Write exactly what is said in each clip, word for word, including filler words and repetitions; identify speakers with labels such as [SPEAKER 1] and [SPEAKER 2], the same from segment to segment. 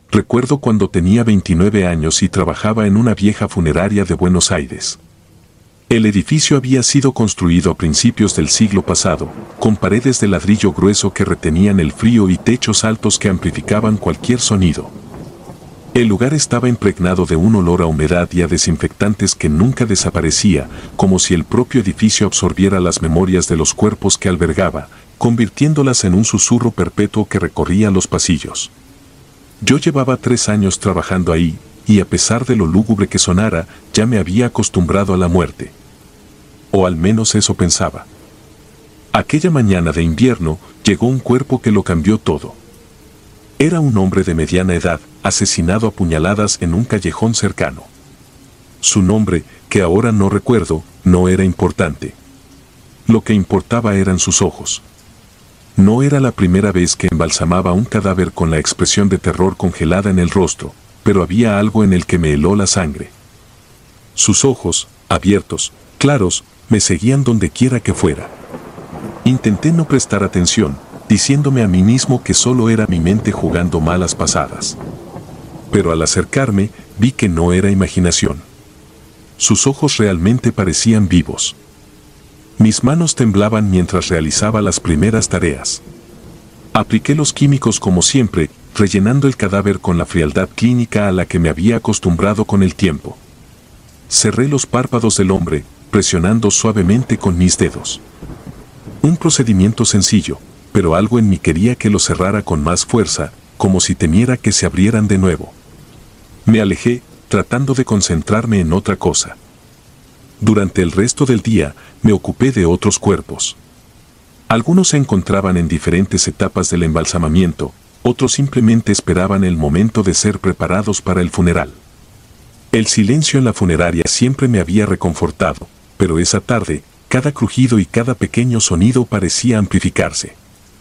[SPEAKER 1] Recuerdo cuando tenía veintinueve años y trabajaba en una vieja funeraria de Buenos Aires. El edificio había sido construido a principios del siglo pasado, con paredes de ladrillo grueso que retenían el frío y techos altos que amplificaban cualquier sonido. El lugar estaba impregnado de un olor a humedad y a desinfectantes que nunca desaparecía, como si el propio edificio absorbiera las memorias de los cuerpos que albergaba, convirtiéndolas en un susurro perpetuo que recorría los pasillos. Yo llevaba tres años trabajando ahí, y a pesar de lo lúgubre que sonara, ya me había acostumbrado a la muerte. O al menos eso pensaba. Aquella mañana de invierno, llegó un cuerpo que lo cambió todo. Era un hombre de mediana edad, asesinado a puñaladas en un callejón cercano. Su nombre, que ahora no recuerdo, no era importante. Lo que importaba eran sus ojos. No era la primera vez que embalsamaba un cadáver con la expresión de terror congelada en el rostro, pero había algo en el que me heló la sangre. Sus ojos, abiertos, claros, me seguían donde quiera que fuera. Intenté no prestar atención, diciéndome a mí mismo que solo era mi mente jugando malas pasadas. Pero al acercarme, vi que no era imaginación. Sus ojos realmente parecían vivos. Mis manos temblaban mientras realizaba las primeras tareas. Apliqué los químicos como siempre, rellenando el cadáver con la frialdad clínica a la que me había acostumbrado con el tiempo. Cerré los párpados del hombre, presionando suavemente con mis dedos. Un procedimiento sencillo, pero algo en mí quería que lo cerrara con más fuerza, como si temiera que se abrieran de nuevo. Me alejé, tratando de concentrarme en otra cosa. Durante el resto del día, me ocupé de otros cuerpos. Algunos se encontraban en diferentes etapas del embalsamamiento, otros simplemente esperaban el momento de ser preparados para el funeral. El silencio en la funeraria siempre me había reconfortado, pero esa tarde, cada crujido y cada pequeño sonido parecía amplificarse.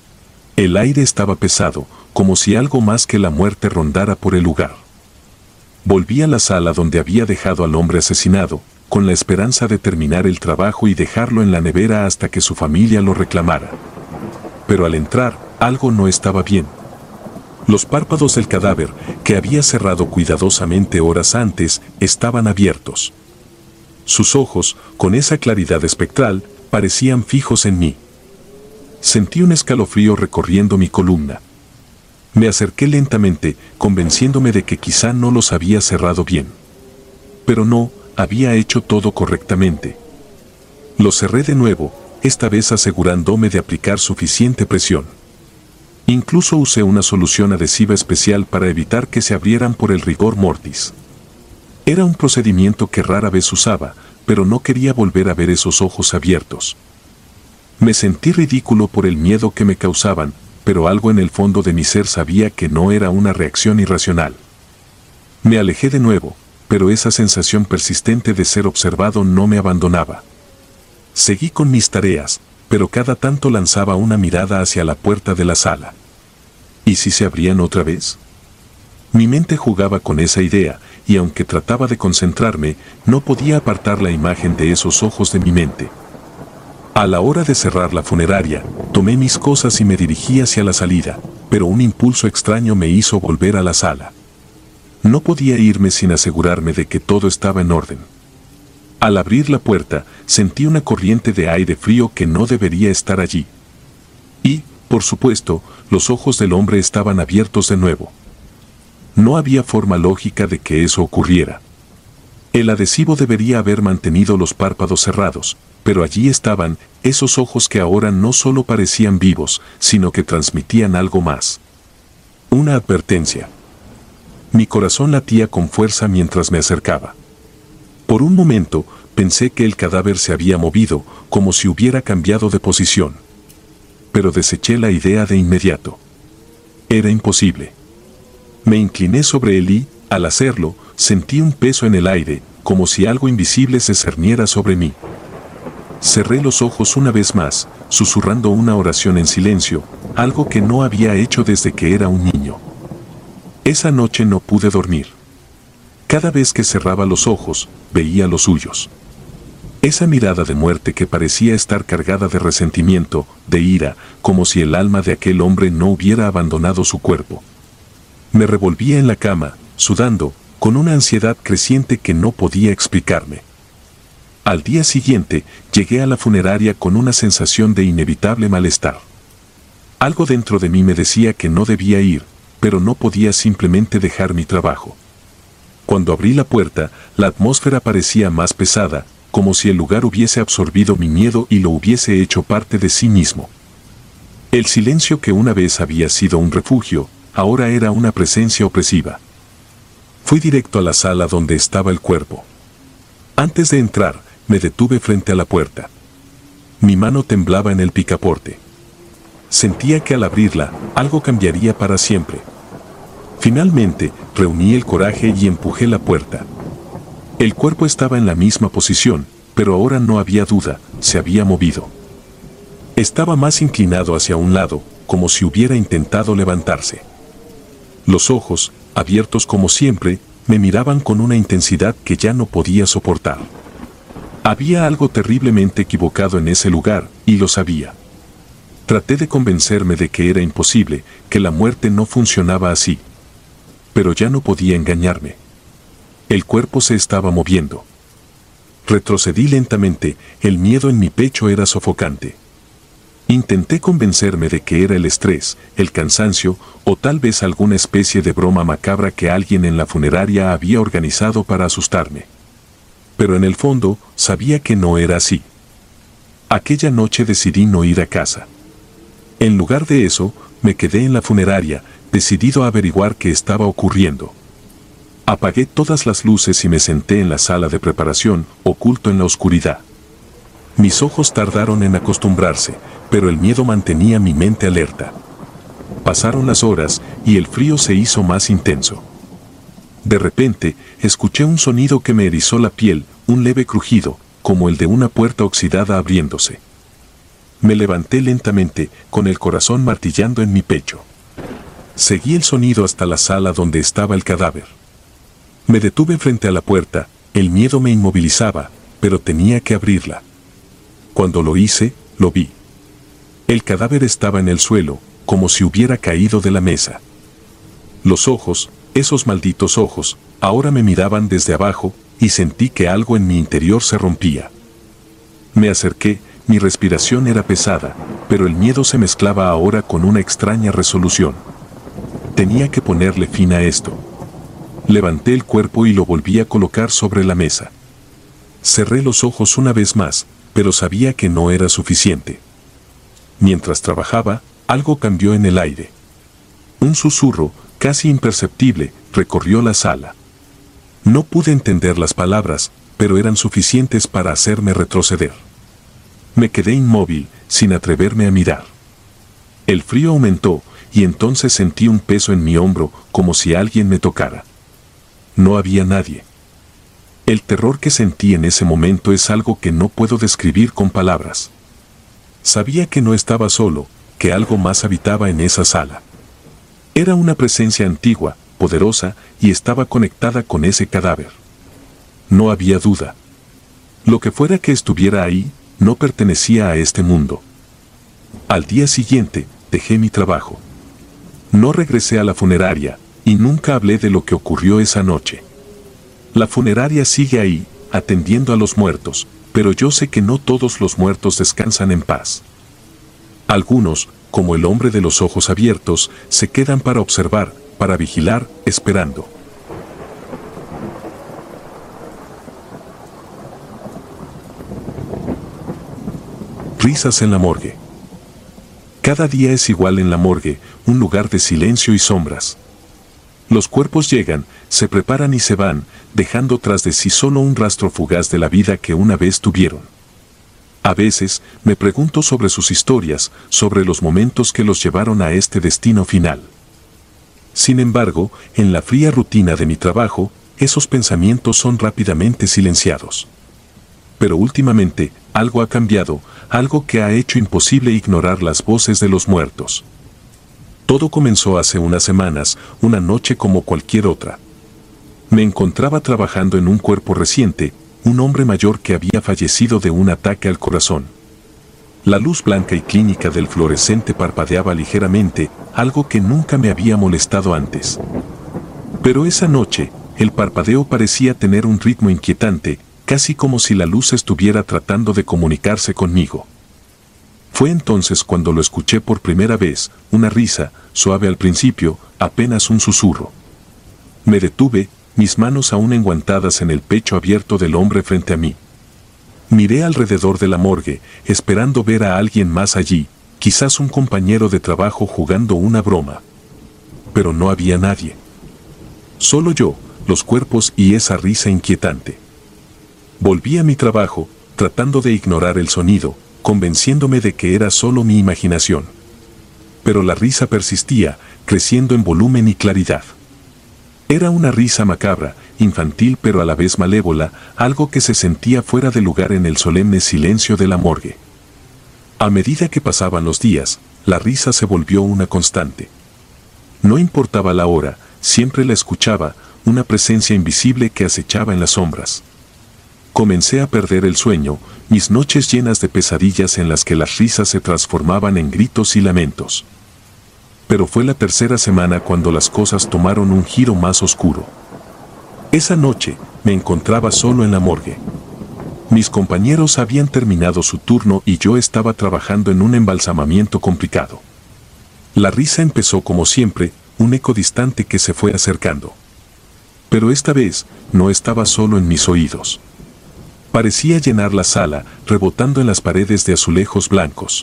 [SPEAKER 1] El aire estaba pesado, como si algo más que la muerte rondara por el lugar. Volví a la sala donde había dejado al hombre asesinado, con la esperanza de terminar el trabajo y dejarlo en la nevera hasta que su familia lo reclamara. Pero al entrar, algo no estaba bien. Los párpados del cadáver, que había cerrado cuidadosamente horas antes, estaban abiertos. Sus ojos, con esa claridad espectral, parecían fijos en mí. Sentí un escalofrío recorriendo mi columna. Me acerqué lentamente, convenciéndome de que quizá no los había cerrado bien. Pero no, había hecho todo correctamente. Lo cerré de nuevo, esta vez asegurándome de aplicar suficiente presión. Incluso usé una solución adhesiva especial para evitar que se abrieran por el rigor mortis. Era un procedimiento que rara vez usaba, pero no quería volver a ver esos ojos abiertos. Me sentí ridículo por el miedo que me causaban, pero algo en el fondo de mi ser sabía que no era una reacción irracional. Me alejé de nuevo, pero esa sensación persistente de ser observado no me abandonaba. Seguí con mis tareas, pero cada tanto lanzaba una mirada hacia la puerta de la sala. ¿Y si se abrían otra vez? Mi mente jugaba con esa idea, y aunque trataba de concentrarme, no podía apartar la imagen de esos ojos de mi mente. A la hora de cerrar la funeraria, tomé mis cosas y me dirigí hacia la salida, pero un impulso extraño me hizo volver a la sala. No podía irme sin asegurarme de que todo estaba en orden. Al abrir la puerta, sentí una corriente de aire frío que no debería estar allí. Y, por supuesto, los ojos del hombre estaban abiertos de nuevo. No había forma lógica de que eso ocurriera. El adhesivo debería haber mantenido los párpados cerrados, pero allí estaban esos ojos que ahora no solo parecían vivos, sino que transmitían algo más. Una advertencia. Mi corazón latía con fuerza mientras me acercaba. Por un momento, pensé que el cadáver se había movido, como si hubiera cambiado de posición. Pero deseché la idea de inmediato. Era imposible. Me incliné sobre él y, al hacerlo, sentí un peso en el aire, como si algo invisible se cerniera sobre mí. Cerré los ojos una vez más, susurrando una oración en silencio, algo que no había hecho desde que era un niño. Esa noche no pude dormir. Cada vez que cerraba los ojos, veía los suyos. Esa mirada de muerte que parecía estar cargada de resentimiento, de ira, como si el alma de aquel hombre no hubiera abandonado su cuerpo. Me revolvía en la cama, sudando, con una ansiedad creciente que no podía explicarme. Al día siguiente, llegué a la funeraria con una sensación de inevitable malestar. Algo dentro de mí me decía que no debía ir, pero no podía simplemente dejar mi trabajo. Cuando abrí la puerta, la atmósfera parecía más pesada, como si el lugar hubiese absorbido mi miedo y lo hubiese hecho parte de sí mismo. El silencio que una vez había sido un refugio, ahora era una presencia opresiva. Fui directo a la sala donde estaba el cuerpo. Antes de entrar, me detuve frente a la puerta. Mi mano temblaba en el picaporte. Sentía que al abrirla, algo cambiaría para siempre. Finalmente, reuní el coraje y empujé la puerta. El cuerpo estaba en la misma posición, pero ahora no había duda, se había movido. Estaba más inclinado hacia un lado, como si hubiera intentado levantarse. Los ojos, abiertos como siempre, me miraban con una intensidad que ya no podía soportar. Había algo terriblemente equivocado en ese lugar, y lo sabía. Traté de convencerme de que era imposible, que la muerte no funcionaba así. Pero ya no podía engañarme. El cuerpo se estaba moviendo. Retrocedí lentamente, el miedo en mi pecho era sofocante. Intenté convencerme de que era el estrés, el cansancio, o tal vez alguna especie de broma macabra que alguien en la funeraria había organizado para asustarme. Pero en el fondo, sabía que no era así. Aquella noche decidí no ir a casa. En lugar de eso, me quedé en la funeraria, decidido a averiguar qué estaba ocurriendo. Apagué todas las luces y me senté en la sala de preparación, oculto en la oscuridad. Mis ojos tardaron en acostumbrarse, pero el miedo mantenía mi mente alerta. Pasaron las horas y el frío se hizo más intenso. De repente, escuché un sonido que me erizó la piel, un leve crujido, como el de una puerta oxidada abriéndose. Me levanté lentamente, con el corazón martillando en mi pecho. Seguí el sonido hasta la sala donde estaba el cadáver. Me detuve frente a la puerta, el miedo me inmovilizaba, pero tenía que abrirla. Cuando lo hice, lo vi. El cadáver estaba en el suelo, como si hubiera caído de la mesa. Los ojos, esos malditos ojos, ahora me miraban desde abajo, y sentí que algo en mi interior se rompía. Me acerqué, mi respiración era pesada, pero el miedo se mezclaba ahora con una extraña resolución. Tenía que ponerle fin a esto. Levanté el cuerpo y lo volví a colocar sobre la mesa. Cerré los ojos una vez más, pero sabía que no era suficiente. Mientras trabajaba, algo cambió en el aire. Un susurro, casi imperceptible, recorrió la sala. No pude entender las palabras, pero eran suficientes para hacerme retroceder. Me quedé inmóvil, sin atreverme a mirar. El frío aumentó, y entonces sentí un peso en mi hombro, como si alguien me tocara. No había nadie. El terror que sentí en ese momento es algo que no puedo describir con palabras. Sabía que no estaba solo, que algo más habitaba en esa sala. Era una presencia antigua, poderosa, y estaba conectada con ese cadáver. No había duda. Lo que fuera que estuviera ahí, no pertenecía a este mundo. Al día siguiente, dejé mi trabajo. No regresé a la funeraria, y nunca hablé de lo que ocurrió esa noche. La funeraria sigue ahí, atendiendo a los muertos, pero yo sé que no todos los muertos descansan en paz. Algunos, como el hombre de los ojos abiertos, se quedan para observar, para vigilar, esperando. Risas en la morgue. Cada día es igual en la morgue, un lugar de silencio y sombras. Los cuerpos llegan, se preparan y se van, dejando tras de sí solo un rastro fugaz de la vida que una vez tuvieron. A veces, me pregunto sobre sus historias, sobre los momentos que los llevaron a este destino final. Sin embargo, en la fría rutina de mi trabajo, esos pensamientos son rápidamente silenciados. Pero últimamente, algo ha cambiado, algo que ha hecho imposible ignorar las voces de los muertos. Todo comenzó hace unas semanas, una noche como cualquier otra. Me encontraba trabajando en un cuerpo reciente, un hombre mayor que había fallecido de un ataque al corazón. La luz blanca y clínica del fluorescente parpadeaba ligeramente, algo que nunca me había molestado antes. Pero esa noche, el parpadeo parecía tener un ritmo inquietante, casi como si la luz estuviera tratando de comunicarse conmigo. Fue entonces cuando lo escuché por primera vez, una risa, suave al principio, apenas un susurro. Me detuve, mis manos aún enguantadas en el pecho abierto del hombre frente a mí. Miré alrededor de la morgue, esperando ver a alguien más allí, quizás un compañero de trabajo jugando una broma. Pero no había nadie. Solo yo, los cuerpos y esa risa inquietante. Volví a mi trabajo, tratando de ignorar el sonido, convenciéndome de que era solo mi imaginación. Pero la risa persistía, creciendo en volumen y claridad. Era una risa macabra, infantil pero a la vez malévola, algo que se sentía fuera de lugar en el solemne silencio de la morgue. A medida que pasaban los días, la risa se volvió una constante. No importaba la hora, siempre la escuchaba, una presencia invisible que acechaba en las sombras. Comencé a perder el sueño, mis noches llenas de pesadillas en las que las risas se transformaban en gritos y lamentos. Pero fue la tercera semana cuando las cosas tomaron un giro más oscuro. Esa noche, me encontraba solo en la morgue. Mis compañeros habían terminado su turno y yo estaba trabajando en un embalsamamiento complicado. La risa empezó como siempre, un eco distante que se fue acercando. Pero esta vez, no estaba solo en mis oídos. Parecía llenar la sala, rebotando en las paredes de azulejos blancos.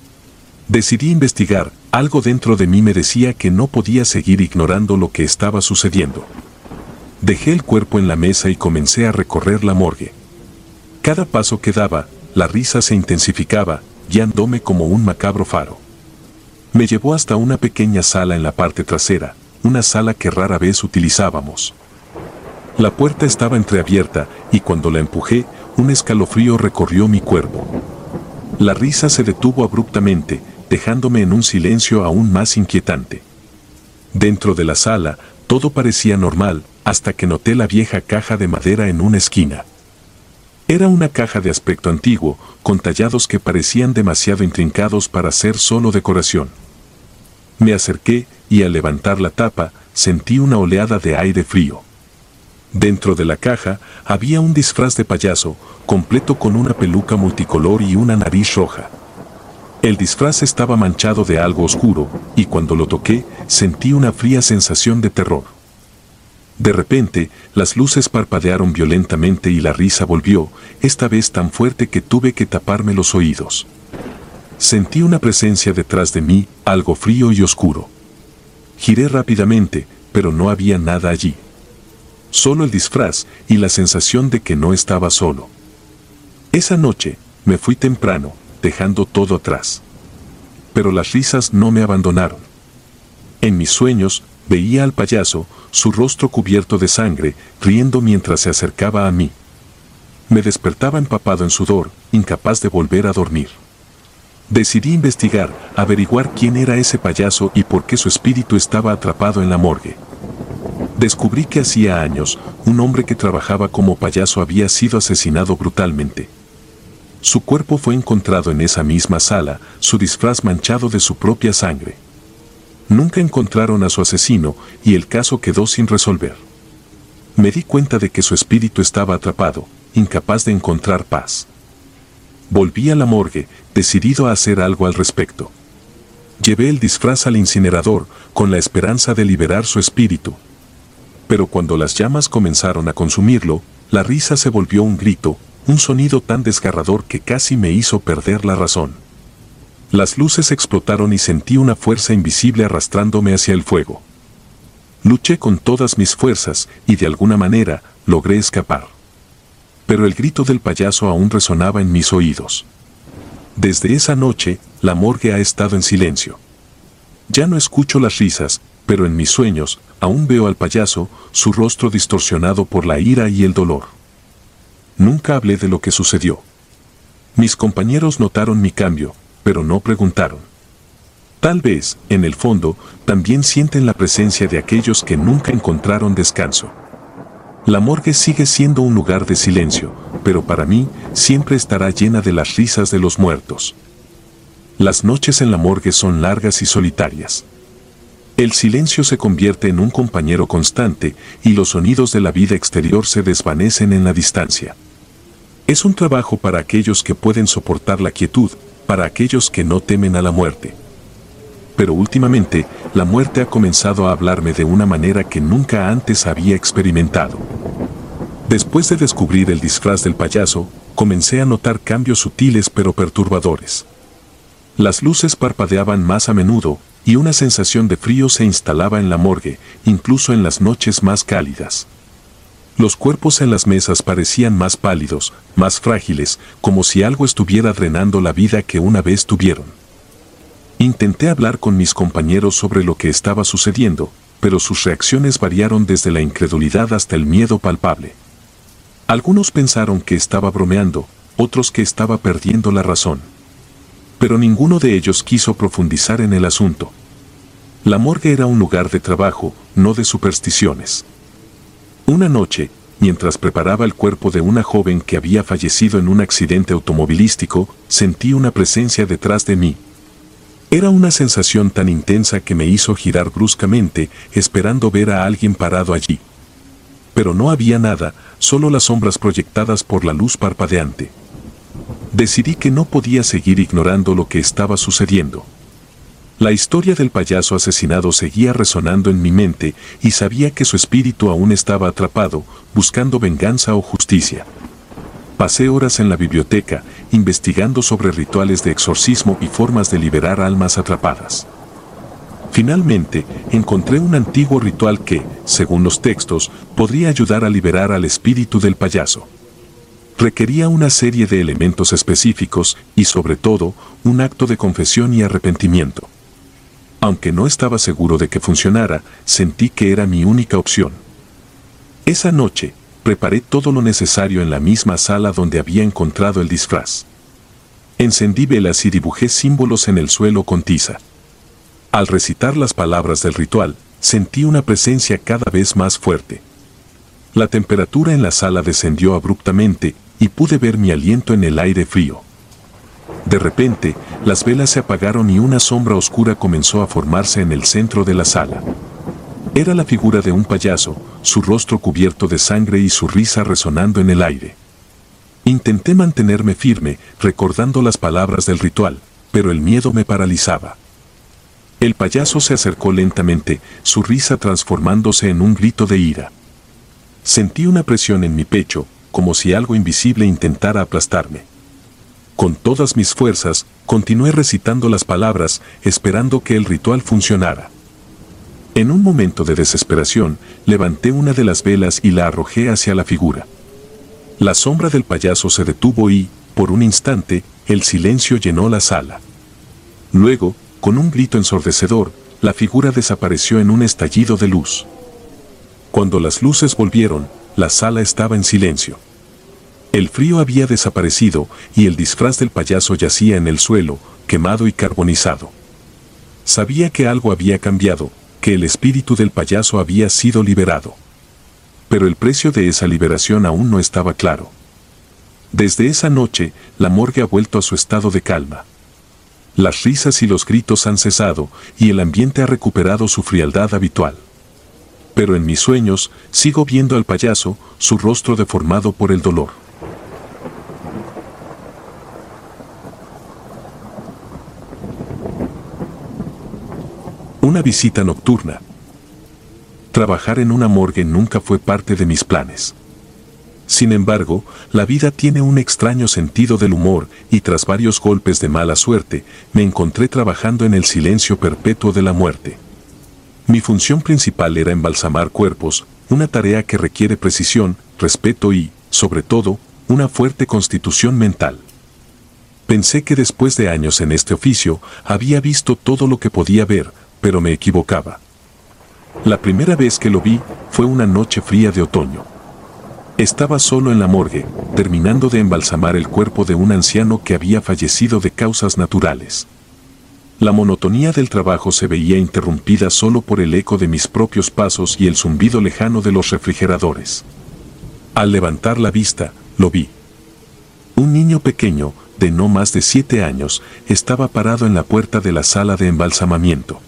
[SPEAKER 1] Decidí investigar, algo dentro de mí me decía que no podía seguir ignorando lo que estaba sucediendo. Dejé el cuerpo en la mesa y comencé a recorrer la morgue. Cada paso que daba, la risa se intensificaba, guiándome como un macabro faro. Me llevó hasta una pequeña sala en la parte trasera, una sala que rara vez utilizábamos. La puerta estaba entreabierta y cuando la empujé, un escalofrío recorrió mi cuerpo. La risa se detuvo abruptamente, dejándome en un silencio aún más inquietante. Dentro de la sala, todo parecía normal, hasta que noté la vieja caja de madera en una esquina. Era una caja de aspecto antiguo, con tallados que parecían demasiado intrincados para ser solo decoración. Me acerqué, y al levantar la tapa, sentí una oleada de aire frío. Dentro de la caja, había un disfraz de payaso, completo con una peluca multicolor y una nariz roja. El disfraz estaba manchado de algo oscuro, y cuando lo toqué, sentí una fría sensación de terror. De repente, las luces parpadearon violentamente y la risa volvió, esta vez tan fuerte que tuve que taparme los oídos. Sentí una presencia detrás de mí, algo frío y oscuro. Giré rápidamente, pero no había nada allí. Solo el disfraz y la sensación de que no estaba solo. Esa noche, me fui temprano, dejando todo atrás. Pero las risas no me abandonaron. En mis sueños, veía al payaso, su rostro cubierto de sangre, riendo mientras se acercaba a mí. Me despertaba empapado en sudor, incapaz de volver a dormir. Decidí investigar, averiguar quién era ese payaso y por qué su espíritu estaba atrapado en la morgue. Descubrí que hacía años, un hombre que trabajaba como payaso había sido asesinado brutalmente. Su cuerpo fue encontrado en esa misma sala, su disfraz manchado de su propia sangre. Nunca encontraron a su asesino y el caso quedó sin resolver. Me di cuenta de que su espíritu estaba atrapado, incapaz de encontrar paz. Volví a la morgue, decidido a hacer algo al respecto. Llevé el disfraz al incinerador, con la esperanza de liberar su espíritu. Pero cuando las llamas comenzaron a consumirlo, la risa se volvió un grito, un sonido tan desgarrador que casi me hizo perder la razón. Las luces explotaron y sentí una fuerza invisible arrastrándome hacia el fuego. Luché con todas mis fuerzas y de alguna manera logré escapar. Pero el grito del payaso aún resonaba en mis oídos. Desde esa noche, la morgue ha estado en silencio. Ya no escucho las risas, pero en mis sueños, aún veo al payaso, su rostro distorsionado por la ira y el dolor. Nunca hablé de lo que sucedió. Mis compañeros notaron mi cambio, pero no preguntaron. Tal vez, en el fondo, también sienten la presencia de aquellos que nunca encontraron descanso. La morgue sigue siendo un lugar de silencio, pero para mí, siempre estará llena de las risas de los muertos. Las noches en la morgue son largas y solitarias. El silencio se convierte en un compañero constante y los sonidos de la vida exterior se desvanecen en la distancia. Es un trabajo para aquellos que pueden soportar la quietud, para aquellos que no temen a la muerte. Pero últimamente, la muerte ha comenzado a hablarme de una manera que nunca antes había experimentado. Después de descubrir el disfraz del payaso, comencé a notar cambios sutiles pero perturbadores. Las luces parpadeaban más a menudo, y una sensación de frío se instalaba en la morgue, incluso en las noches más cálidas. Los cuerpos en las mesas parecían más pálidos, más frágiles, como si algo estuviera drenando la vida que una vez tuvieron. Intenté hablar con mis compañeros sobre lo que estaba sucediendo, pero sus reacciones variaron desde la incredulidad hasta el miedo palpable. Algunos pensaron que estaba bromeando, otros que estaba perdiendo la razón. Pero ninguno de ellos quiso profundizar en el asunto. La morgue era un lugar de trabajo, no de supersticiones. Una noche, mientras preparaba el cuerpo de una joven que había fallecido en un accidente automovilístico, sentí una presencia detrás de mí. Era una sensación tan intensa que me hizo girar bruscamente, esperando ver a alguien parado allí. Pero no había nada, solo las sombras proyectadas por la luz parpadeante. Decidí que no podía seguir ignorando lo que estaba sucediendo. La historia del payaso asesinado seguía resonando en mi mente y sabía que su espíritu aún estaba atrapado, buscando venganza o justicia. Pasé horas en la biblioteca, investigando sobre rituales de exorcismo y formas de liberar almas atrapadas. Finalmente, encontré un antiguo ritual que, según los textos, podría ayudar a liberar al espíritu del payaso. Requería una serie de elementos específicos y, sobre todo, un acto de confesión y arrepentimiento. Aunque no estaba seguro de que funcionara, sentí que era mi única opción. Esa noche, preparé todo lo necesario en la misma sala donde había encontrado el disfraz. Encendí velas y dibujé símbolos en el suelo con tiza. Al recitar las palabras del ritual, sentí una presencia cada vez más fuerte. La temperatura en la sala descendió abruptamente y pude ver mi aliento en el aire frío. De repente, las velas se apagaron y una sombra oscura comenzó a formarse en el centro de la sala. Era la figura de un payaso, su rostro cubierto de sangre y su risa resonando en el aire. Intenté mantenerme firme, recordando las palabras del ritual, pero el miedo me paralizaba. El payaso se acercó lentamente, su risa transformándose en un grito de ira. Sentí una presión en mi pecho, como si algo invisible intentara aplastarme. Con todas mis fuerzas, continué recitando las palabras, esperando que el ritual funcionara. En un momento de desesperación, levanté una de las velas y la arrojé hacia la figura. La sombra del payaso se detuvo y, por un instante, el silencio llenó la sala. Luego, con un grito ensordecedor, la figura desapareció en un estallido de luz. Cuando las luces volvieron, la sala estaba en silencio. El frío había desaparecido y el disfraz del payaso yacía en el suelo, quemado y carbonizado. Sabía que algo había cambiado, que el espíritu del payaso había sido liberado. Pero el precio de esa liberación aún no estaba claro. Desde esa noche, la morgue ha vuelto a su estado de calma. Las risas y los gritos han cesado y el ambiente ha recuperado su frialdad habitual. Pero en mis sueños, sigo viendo al payaso, su rostro deformado por el dolor. Una visita nocturna. Trabajar en una morgue nunca fue parte de mis planes. Sin embargo, la vida tiene un extraño sentido del humor y tras varios golpes de mala suerte, me encontré trabajando en el silencio perpetuo de la muerte. Mi función principal era embalsamar cuerpos, una tarea que requiere precisión, respeto y, sobre todo, una fuerte constitución mental. Pensé que después de años en este oficio, había visto todo lo que podía ver, pero me equivocaba. La primera vez que lo vi, fue una noche fría de otoño. Estaba solo en la morgue, terminando de embalsamar el cuerpo de un anciano que había fallecido de causas naturales. La monotonía del trabajo se veía interrumpida solo por el eco de mis propios pasos y el zumbido lejano de los refrigeradores. Al levantar la vista, lo vi. Un niño pequeño, de no más de siete años, estaba parado en la puerta de la sala de embalsamamiento.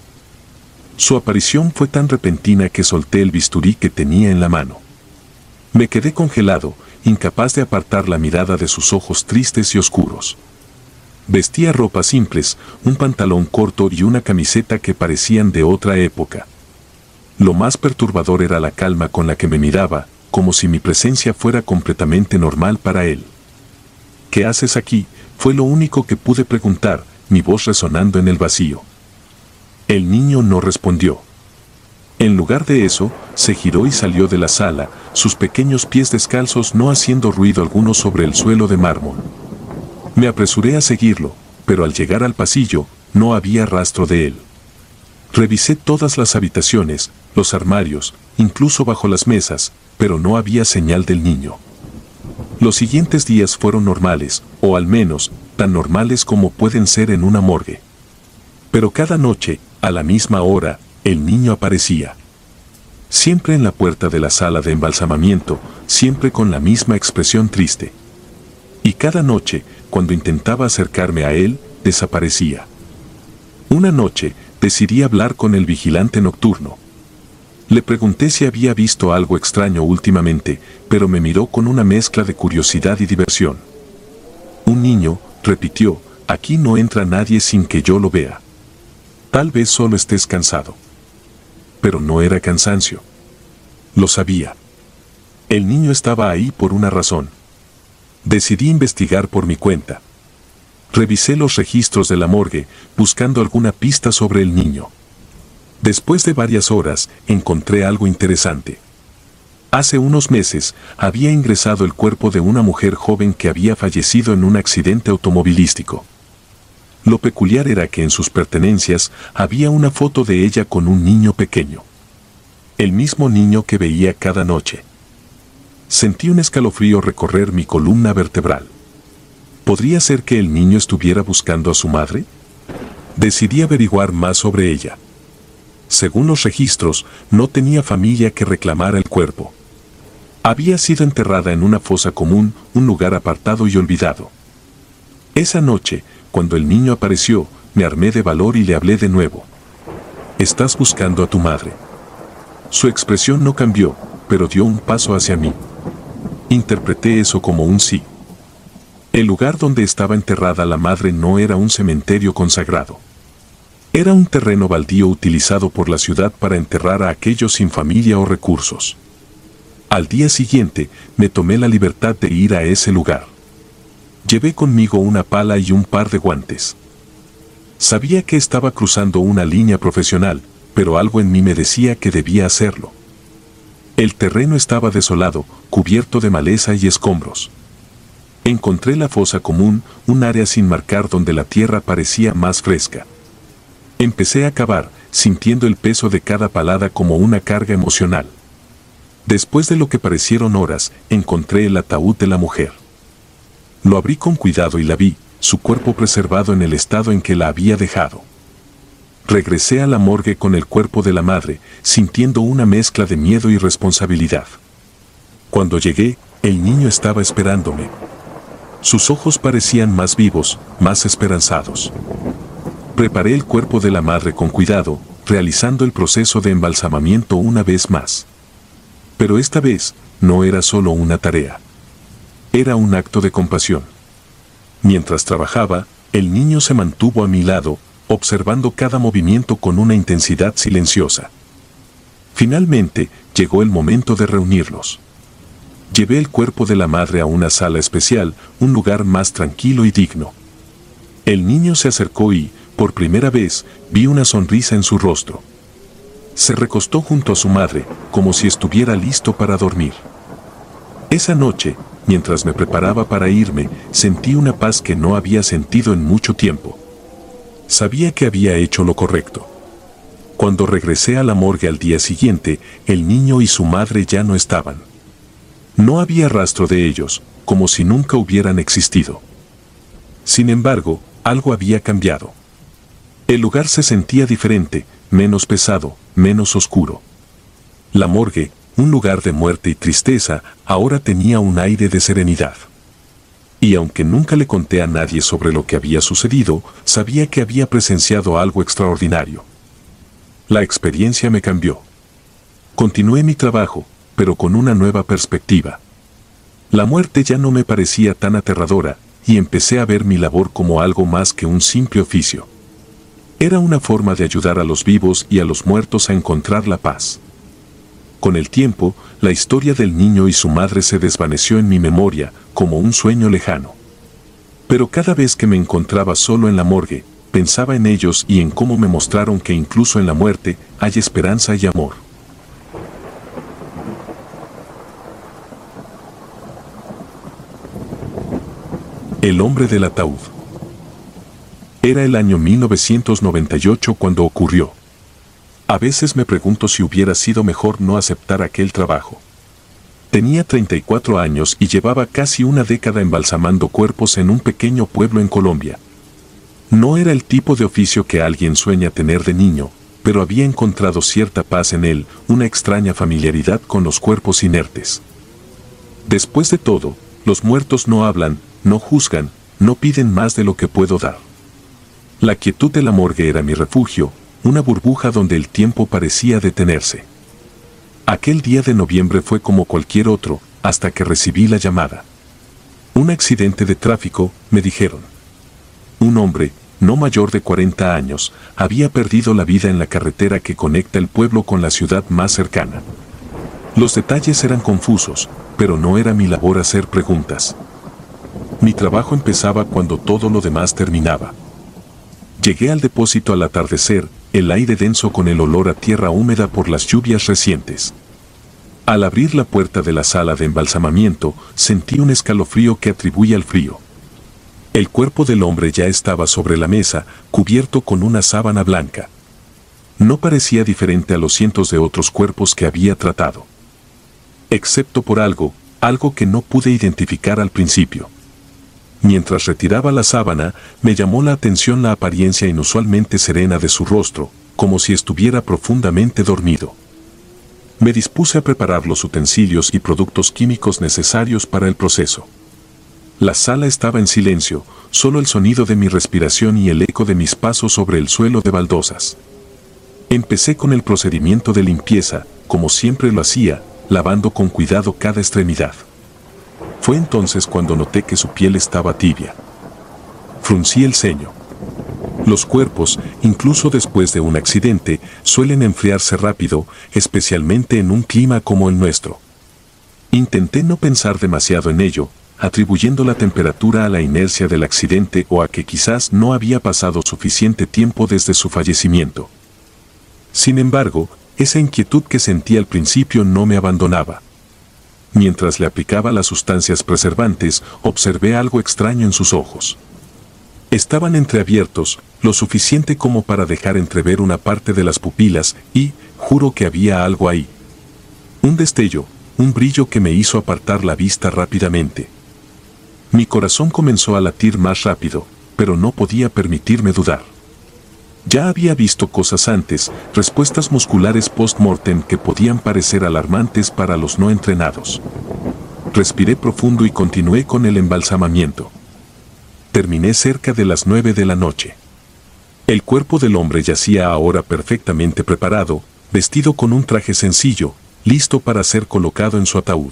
[SPEAKER 1] Su aparición fue tan repentina que solté el bisturí que tenía en la mano. Me quedé congelado, incapaz de apartar la mirada de sus ojos tristes y oscuros. Vestía ropas simples, un pantalón corto y una camiseta que parecían de otra época. Lo más perturbador era la calma con la que me miraba, como si mi presencia fuera completamente normal para él. ¿Qué haces aquí?, fue lo único que pude preguntar, mi voz resonando en el vacío. El niño no respondió. En lugar de eso, se giró y salió de la sala, sus pequeños pies descalzos no haciendo ruido alguno sobre el suelo de mármol. Me apresuré a seguirlo, pero al llegar al pasillo, no había rastro de él. Revisé todas las habitaciones, los armarios, incluso bajo las mesas, pero no había señal del niño. Los siguientes días fueron normales, o al menos, tan normales como pueden ser en una morgue. Pero cada noche, a la misma hora, el niño aparecía. Siempre en la puerta de la sala de embalsamamiento, siempre con la misma expresión triste. Y cada noche, cuando intentaba acercarme a él, desaparecía. Una noche, decidí hablar con el vigilante nocturno. Le pregunté si había visto algo extraño últimamente, pero me miró con una mezcla de curiosidad y diversión. Un niño, repitió, aquí no entra nadie sin que yo lo vea. Tal vez solo estés cansado. Pero no era cansancio. Lo sabía. El niño estaba ahí por una razón. Decidí investigar por mi cuenta. Revisé los registros de la morgue, buscando alguna pista sobre el niño. Después de varias horas, encontré algo interesante. Hace unos meses, había ingresado el cuerpo de una mujer joven que había fallecido en un accidente automovilístico. Lo peculiar era que en sus pertenencias había una foto de ella con un niño pequeño. El mismo niño que veía cada noche. Sentí un escalofrío recorrer mi columna vertebral. ¿Podría ser que el niño estuviera buscando a su madre? Decidí averiguar más sobre ella. Según los registros, no tenía familia que reclamara el cuerpo. Había sido enterrada en una fosa común, un lugar apartado y olvidado. Esa noche, cuando el niño apareció, me armé de valor y le hablé de nuevo. ¿Estás buscando a tu madre? Su expresión no cambió, pero dio un paso hacia mí. Interpreté eso como un sí. El lugar donde estaba enterrada la madre no era un cementerio consagrado. Era un terreno baldío utilizado por la ciudad para enterrar a aquellos sin familia o recursos. Al día siguiente, me tomé la libertad de ir a ese lugar. Llevé conmigo una pala y un par de guantes. Sabía que estaba cruzando una línea profesional, pero algo en mí me decía que debía hacerlo. El terreno estaba desolado, cubierto de maleza y escombros. Encontré la fosa común, un área sin marcar donde la tierra parecía más fresca. Empecé a cavar, sintiendo el peso de cada palada como una carga emocional. Después de lo que parecieron horas, encontré el ataúd de la mujer. Lo abrí con cuidado y la vi, su cuerpo preservado en el estado en que la había dejado. Regresé a la morgue con el cuerpo de la madre, sintiendo una mezcla de miedo y responsabilidad. Cuando llegué, el niño estaba esperándome. Sus ojos parecían más vivos, más esperanzados. Preparé el cuerpo de la madre con cuidado, realizando el proceso de embalsamamiento una vez más. Pero esta vez, no era solo una tarea. Era un acto de compasión. Mientras trabajaba, el niño se mantuvo a mi lado, observando cada movimiento con una intensidad silenciosa. Finalmente, llegó el momento de reunirlos. Llevé el cuerpo de la madre a una sala especial, un lugar más tranquilo y digno. El niño se acercó y, por primera vez, vi una sonrisa en su rostro. Se recostó junto a su madre, como si estuviera listo para dormir. Esa noche, mientras me preparaba para irme, sentí una paz que no había sentido en mucho tiempo. Sabía que había hecho lo correcto. Cuando regresé a la morgue al día siguiente, el niño y su madre ya no estaban. No había rastro de ellos, como si nunca hubieran existido. Sin embargo, algo había cambiado. El lugar se sentía diferente, menos pesado, menos oscuro. La morgue, un lugar de muerte y tristeza, ahora tenía un aire de serenidad. Y aunque nunca le conté a nadie sobre lo que había sucedido, sabía que había presenciado algo extraordinario. La experiencia me cambió. Continué mi trabajo, pero con una nueva perspectiva. La muerte ya no me parecía tan aterradora, y empecé a ver mi labor como algo más que un simple oficio. Era una forma de ayudar a los vivos y a los muertos a encontrar la paz. Con el tiempo, la historia del niño y su madre se desvaneció en mi memoria, como un sueño lejano. Pero cada vez que me encontraba solo en la morgue, pensaba en ellos y en cómo me mostraron que incluso en la muerte hay esperanza y amor. El hombre del ataúd. Era el año mil novecientos noventa y ocho cuando ocurrió. A veces me pregunto si hubiera sido mejor no aceptar aquel trabajo. Tenía treinta y cuatro años y llevaba casi una década embalsamando cuerpos en un pequeño pueblo en Colombia. No era el tipo de oficio que alguien sueña tener de niño, pero había encontrado cierta paz en él, una extraña familiaridad con los cuerpos inertes. Después de todo, los muertos no hablan, no juzgan, no piden más de lo que puedo dar. La quietud de la morgue era mi refugio, una burbuja donde el tiempo parecía detenerse. Aquel día de noviembre fue como cualquier otro, hasta que recibí la llamada. Un accidente de tráfico, me dijeron. Un hombre, no mayor de cuarenta años, había perdido la vida en la carretera que conecta el pueblo con la ciudad más cercana. Los detalles eran confusos, pero no era mi labor hacer preguntas. Mi trabajo empezaba cuando todo lo demás terminaba. Llegué al depósito al atardecer, el aire denso con el olor a tierra húmeda por las lluvias recientes. Al abrir la puerta de la sala de embalsamamiento, sentí un escalofrío que atribuí al frío. El cuerpo del hombre ya estaba sobre la mesa, cubierto con una sábana blanca. No parecía diferente a los cientos de otros cuerpos que había tratado. Excepto por algo, algo que no pude identificar al principio. Mientras retiraba la sábana, me llamó la atención la apariencia inusualmente serena de su rostro, como si estuviera profundamente dormido. Me dispuse a preparar los utensilios y productos químicos necesarios para el proceso. La sala estaba en silencio, solo el sonido de mi respiración y el eco de mis pasos sobre el suelo de baldosas. Empecé con el procedimiento de limpieza, como siempre lo hacía, lavando con cuidado cada extremidad. Fue entonces cuando noté que su piel estaba tibia. Fruncí el ceño. Los cuerpos, incluso después de un accidente, suelen enfriarse rápido, especialmente en un clima como el nuestro. Intenté no pensar demasiado en ello, atribuyendo la temperatura a la inercia del accidente o a que quizás no había pasado suficiente tiempo desde su fallecimiento. Sin embargo, esa inquietud que sentí al principio no me abandonaba. Mientras le aplicaba las sustancias preservantes, observé algo extraño en sus ojos. Estaban entreabiertos, lo suficiente como para dejar entrever una parte de las pupilas, y, juro que había algo ahí. Un destello, un brillo que me hizo apartar la vista rápidamente. Mi corazón comenzó a latir más rápido, pero no podía permitirme dudar. Ya había visto cosas antes, respuestas musculares post-mortem que podían parecer alarmantes para los no entrenados. Respiré profundo y continué con el embalsamamiento. Terminé cerca de las nueve de la noche. El cuerpo del hombre yacía ahora perfectamente preparado, vestido con un traje sencillo, listo para ser colocado en su ataúd.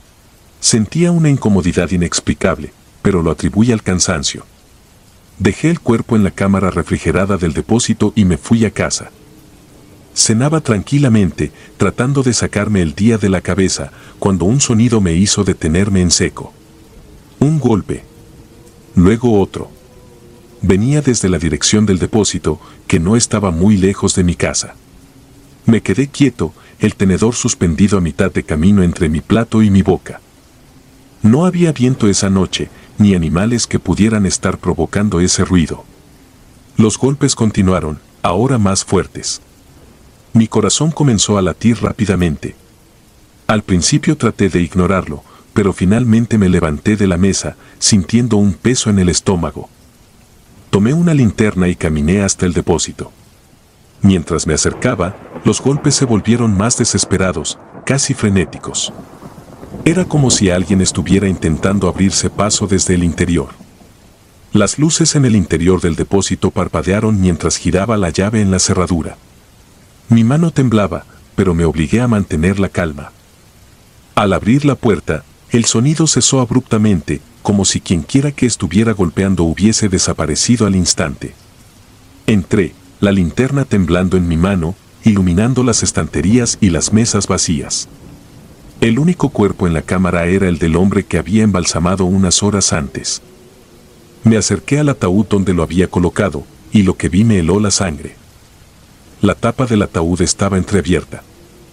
[SPEAKER 1] Sentía una incomodidad inexplicable, pero lo atribuí al cansancio. Dejé el cuerpo en la cámara refrigerada del depósito y me fui a casa. Cenaba tranquilamente, tratando de sacarme el día de la cabeza, cuando un sonido me hizo detenerme en seco. Un golpe. Luego otro. Venía desde la dirección del depósito, que no estaba muy lejos de mi casa. Me quedé quieto, el tenedor suspendido a mitad de camino entre mi plato y mi boca. No había viento esa noche, ni animales que pudieran estar provocando ese ruido. Los golpes continuaron, ahora más fuertes. Mi corazón comenzó a latir rápidamente. Al principio traté de ignorarlo, pero finalmente me levanté de la mesa, sintiendo un peso en el estómago. Tomé una linterna y caminé hasta el depósito. Mientras me acercaba, los golpes se volvieron más desesperados, casi frenéticos. Era como si alguien estuviera intentando abrirse paso desde el interior. Las luces en el interior del depósito parpadearon mientras giraba la llave en la cerradura. Mi mano temblaba, pero me obligué a mantener la calma. Al abrir la puerta, el sonido cesó abruptamente, como si quienquiera que estuviera golpeando hubiese desaparecido al instante. Entré, la linterna temblando en mi mano, iluminando las estanterías y las mesas vacías. El único cuerpo en la cámara era el del hombre que había embalsamado unas horas antes. Me acerqué al ataúd donde lo había colocado, y lo que vi me heló la sangre. La tapa del ataúd estaba entreabierta.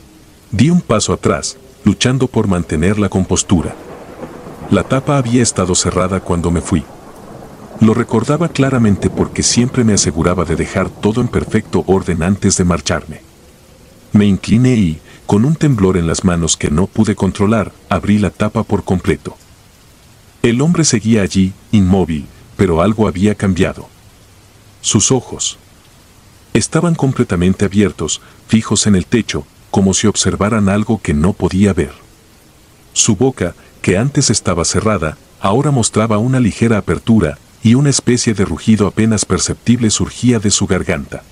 [SPEAKER 1] Di un paso atrás, luchando por mantener la compostura. La tapa había estado cerrada cuando me fui. Lo recordaba claramente porque siempre me aseguraba de dejar todo en perfecto orden antes de marcharme. Me incliné y, con un temblor en las manos que no pude controlar, abrí la tapa por completo. El hombre seguía allí, inmóvil, pero algo había cambiado. Sus ojos estaban completamente abiertos, fijos en el techo, como si observaran algo que no podía ver. Su boca, que antes estaba cerrada, ahora mostraba una ligera apertura, y una especie de rugido apenas perceptible surgía de su garganta.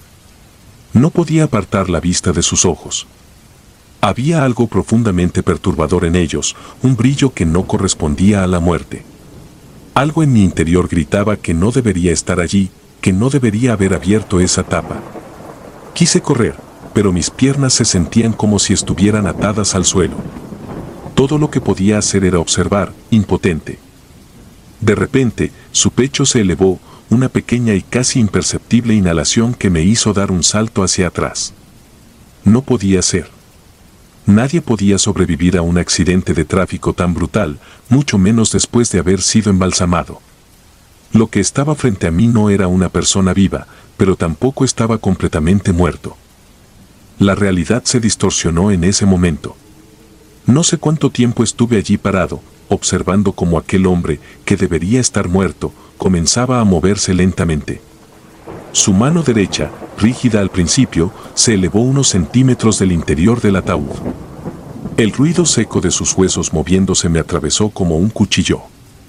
[SPEAKER 1] No podía apartar la vista de sus ojos. Había algo profundamente perturbador en ellos, un brillo que no correspondía a la muerte. Algo en mi interior gritaba que no debería estar allí, que no debería haber abierto esa tapa. Quise correr, pero mis piernas se sentían como si estuvieran atadas al suelo. Todo lo que podía hacer era observar, impotente. De repente, su pecho se elevó, una pequeña y casi imperceptible inhalación que me hizo dar un salto hacia atrás. No podía ser. Nadie podía sobrevivir a un accidente de tráfico tan brutal, mucho menos después de haber sido embalsamado. Lo que estaba frente a mí no era una persona viva, pero tampoco estaba completamente muerto. La realidad se distorsionó en ese momento. No sé cuánto tiempo estuve allí parado, observando cómo aquel hombre, que debería estar muerto, comenzaba a moverse lentamente. Su mano derecha, rígida al principio, se elevó unos centímetros del interior del ataúd. El ruido seco de sus huesos moviéndose me atravesó como un cuchillo.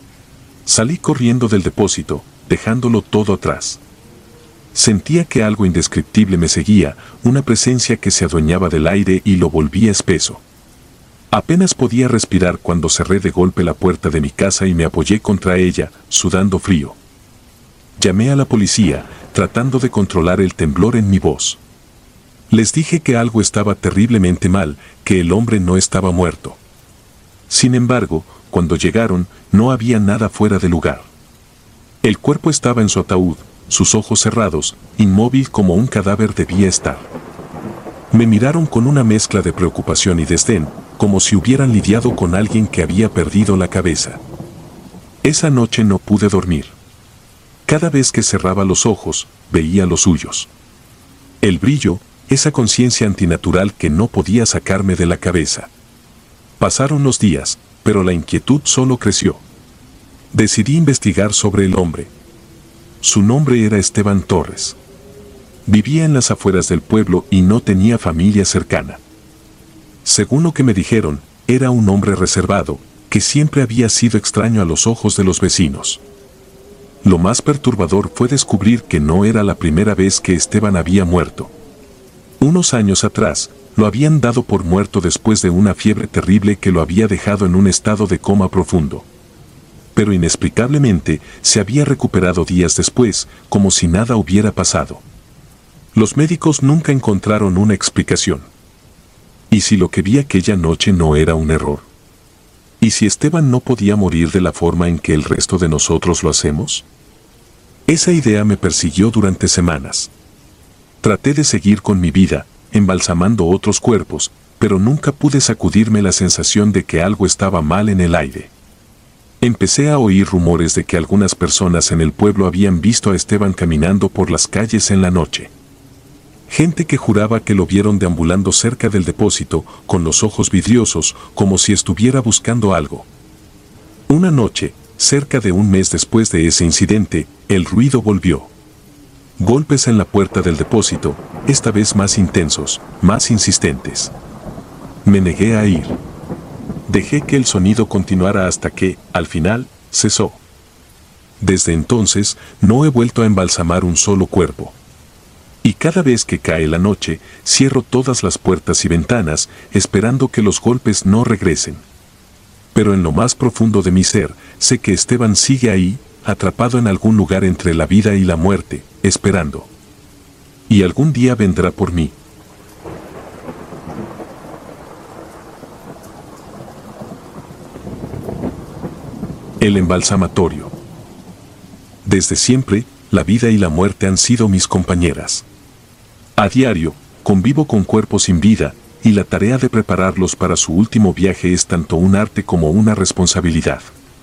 [SPEAKER 1] Salí corriendo del depósito, dejándolo todo atrás. Sentía que algo indescriptible me seguía, una presencia que se adueñaba del aire y lo volvía espeso. Apenas podía respirar cuando cerré de golpe la puerta de mi casa y me apoyé contra ella, sudando frío. Llamé a la policía, tratando de controlar el temblor en mi voz. Les dije que algo estaba terriblemente mal, que el hombre no estaba muerto. Sin embargo, cuando llegaron, no había nada fuera de lugar. El cuerpo estaba en su ataúd, sus ojos cerrados, inmóvil como un cadáver debía estar. Me miraron con una mezcla de preocupación y desdén, como si hubieran lidiado con alguien que había perdido la cabeza. Esa noche no pude dormir. Cada vez que cerraba los ojos, veía los suyos. El brillo, esa conciencia antinatural que no podía sacarme de la cabeza. Pasaron los días, pero la inquietud solo creció. Decidí investigar sobre el hombre. Su nombre era Esteban Torres. Vivía en las afueras del pueblo y no tenía familia cercana. Según lo que me dijeron, era un hombre reservado, que siempre había sido extraño a los ojos de los vecinos. Lo más perturbador fue descubrir que no era la primera vez que Esteban había muerto. Unos años atrás, lo habían dado por muerto después de una fiebre terrible que lo había dejado en un estado de coma profundo. Pero inexplicablemente, se había recuperado días después, como si nada hubiera pasado. Los médicos nunca encontraron una explicación. ¿Y si lo que vi aquella noche no era un error? ¿Y si Esteban no podía morir de la forma en que el resto de nosotros lo hacemos? Esa idea me persiguió durante semanas. Traté de seguir con mi vida, embalsamando otros cuerpos, pero nunca pude sacudirme la sensación de que algo estaba mal en el aire. Empecé a oír rumores de que algunas personas en el pueblo habían visto a Esteban caminando por las calles en la noche. Gente que juraba que lo vieron deambulando cerca del depósito, con los ojos vidriosos, como si estuviera buscando algo. Una noche, cerca de un mes después de ese incidente, el ruido volvió. Golpes en la puerta del depósito, esta vez más intensos, más insistentes. Me negué a ir. Dejé que el sonido continuara hasta que, al final, cesó. Desde entonces, no he vuelto a embalsamar un solo cuerpo. Y cada vez que cae la noche, cierro todas las puertas y ventanas, esperando que los golpes no regresen. Pero en lo más profundo de mi ser, sé que Esteban sigue ahí, atrapado en algún lugar entre la vida y la muerte, esperando. Y algún día vendrá por mí. El embalsamatorio. Desde siempre, la vida y la muerte han sido mis compañeras. A diario, convivo con cuerpos sin vida, y la tarea de prepararlos para su último viaje es tanto un arte como una responsabilidad.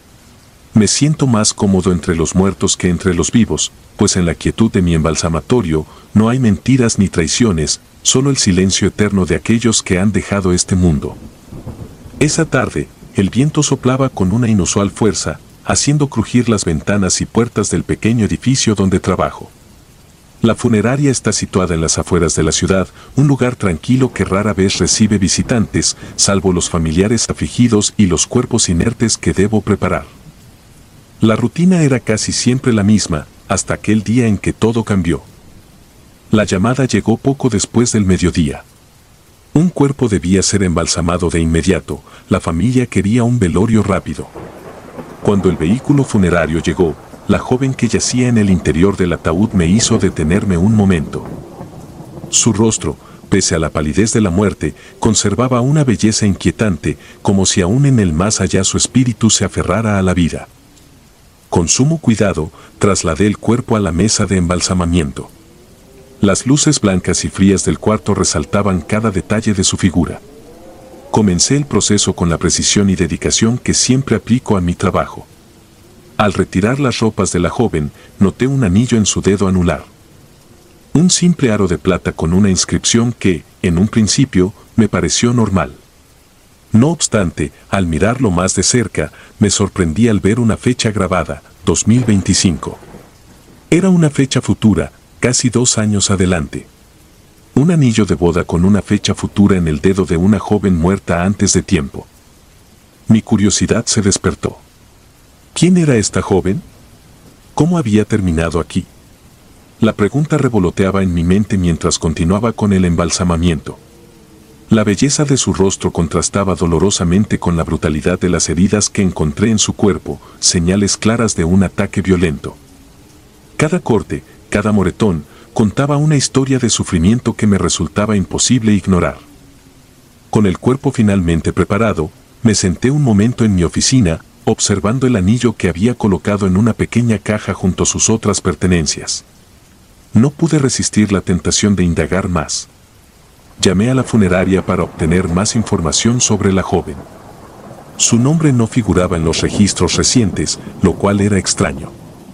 [SPEAKER 1] Me siento más cómodo entre los muertos que entre los vivos, pues en la quietud de mi embalsamatorio no hay mentiras ni traiciones, solo el silencio eterno de aquellos que han dejado este mundo. Esa tarde, el viento soplaba con una inusual fuerza, haciendo crujir las ventanas y puertas del pequeño edificio donde trabajo. La funeraria está situada en las afueras de la ciudad, un lugar tranquilo que rara vez recibe visitantes, salvo los familiares afligidos y los cuerpos inertes que debo preparar. La rutina era casi siempre la misma, hasta aquel día en que todo cambió. La llamada llegó poco después del mediodía. Un cuerpo debía ser embalsamado de inmediato, la familia quería un velorio rápido. Cuando el vehículo funerario llegó, la joven que yacía en el interior del ataúd me hizo detenerme un momento. Su rostro, pese a la palidez de la muerte, conservaba una belleza inquietante, como si aún en el más allá su espíritu se aferrara a la vida. Con sumo cuidado, trasladé el cuerpo a la mesa de embalsamamiento. Las luces blancas y frías del cuarto resaltaban cada detalle de su figura. Comencé el proceso con la precisión y dedicación que siempre aplico a mi trabajo. Al retirar las ropas de la joven, noté un anillo en su dedo anular. Un simple aro de plata con una inscripción que, en un principio, me pareció normal. No obstante, al mirarlo más de cerca, me sorprendí al ver una fecha grabada, dos mil veinticinco. Era una fecha futura, casi dos años adelante. Un anillo de boda con una fecha futura en el dedo de una joven muerta antes de tiempo. Mi curiosidad se despertó. ¿Quién era esta joven? ¿Cómo había terminado aquí? La pregunta revoloteaba en mi mente mientras continuaba con el embalsamamiento. La belleza de su rostro contrastaba dolorosamente con la brutalidad de las heridas que encontré en su cuerpo, señales claras de un ataque violento. Cada corte, cada moretón, contaba una historia de sufrimiento que me resultaba imposible ignorar. Con el cuerpo finalmente preparado, me senté un momento en mi oficina, observando el anillo que había colocado en una pequeña caja junto a sus otras pertenencias. No pude resistir la tentación de indagar más. Llamé a la funeraria para obtener más información sobre la joven. Su nombre no figuraba en los registros recientes, lo cual era extraño.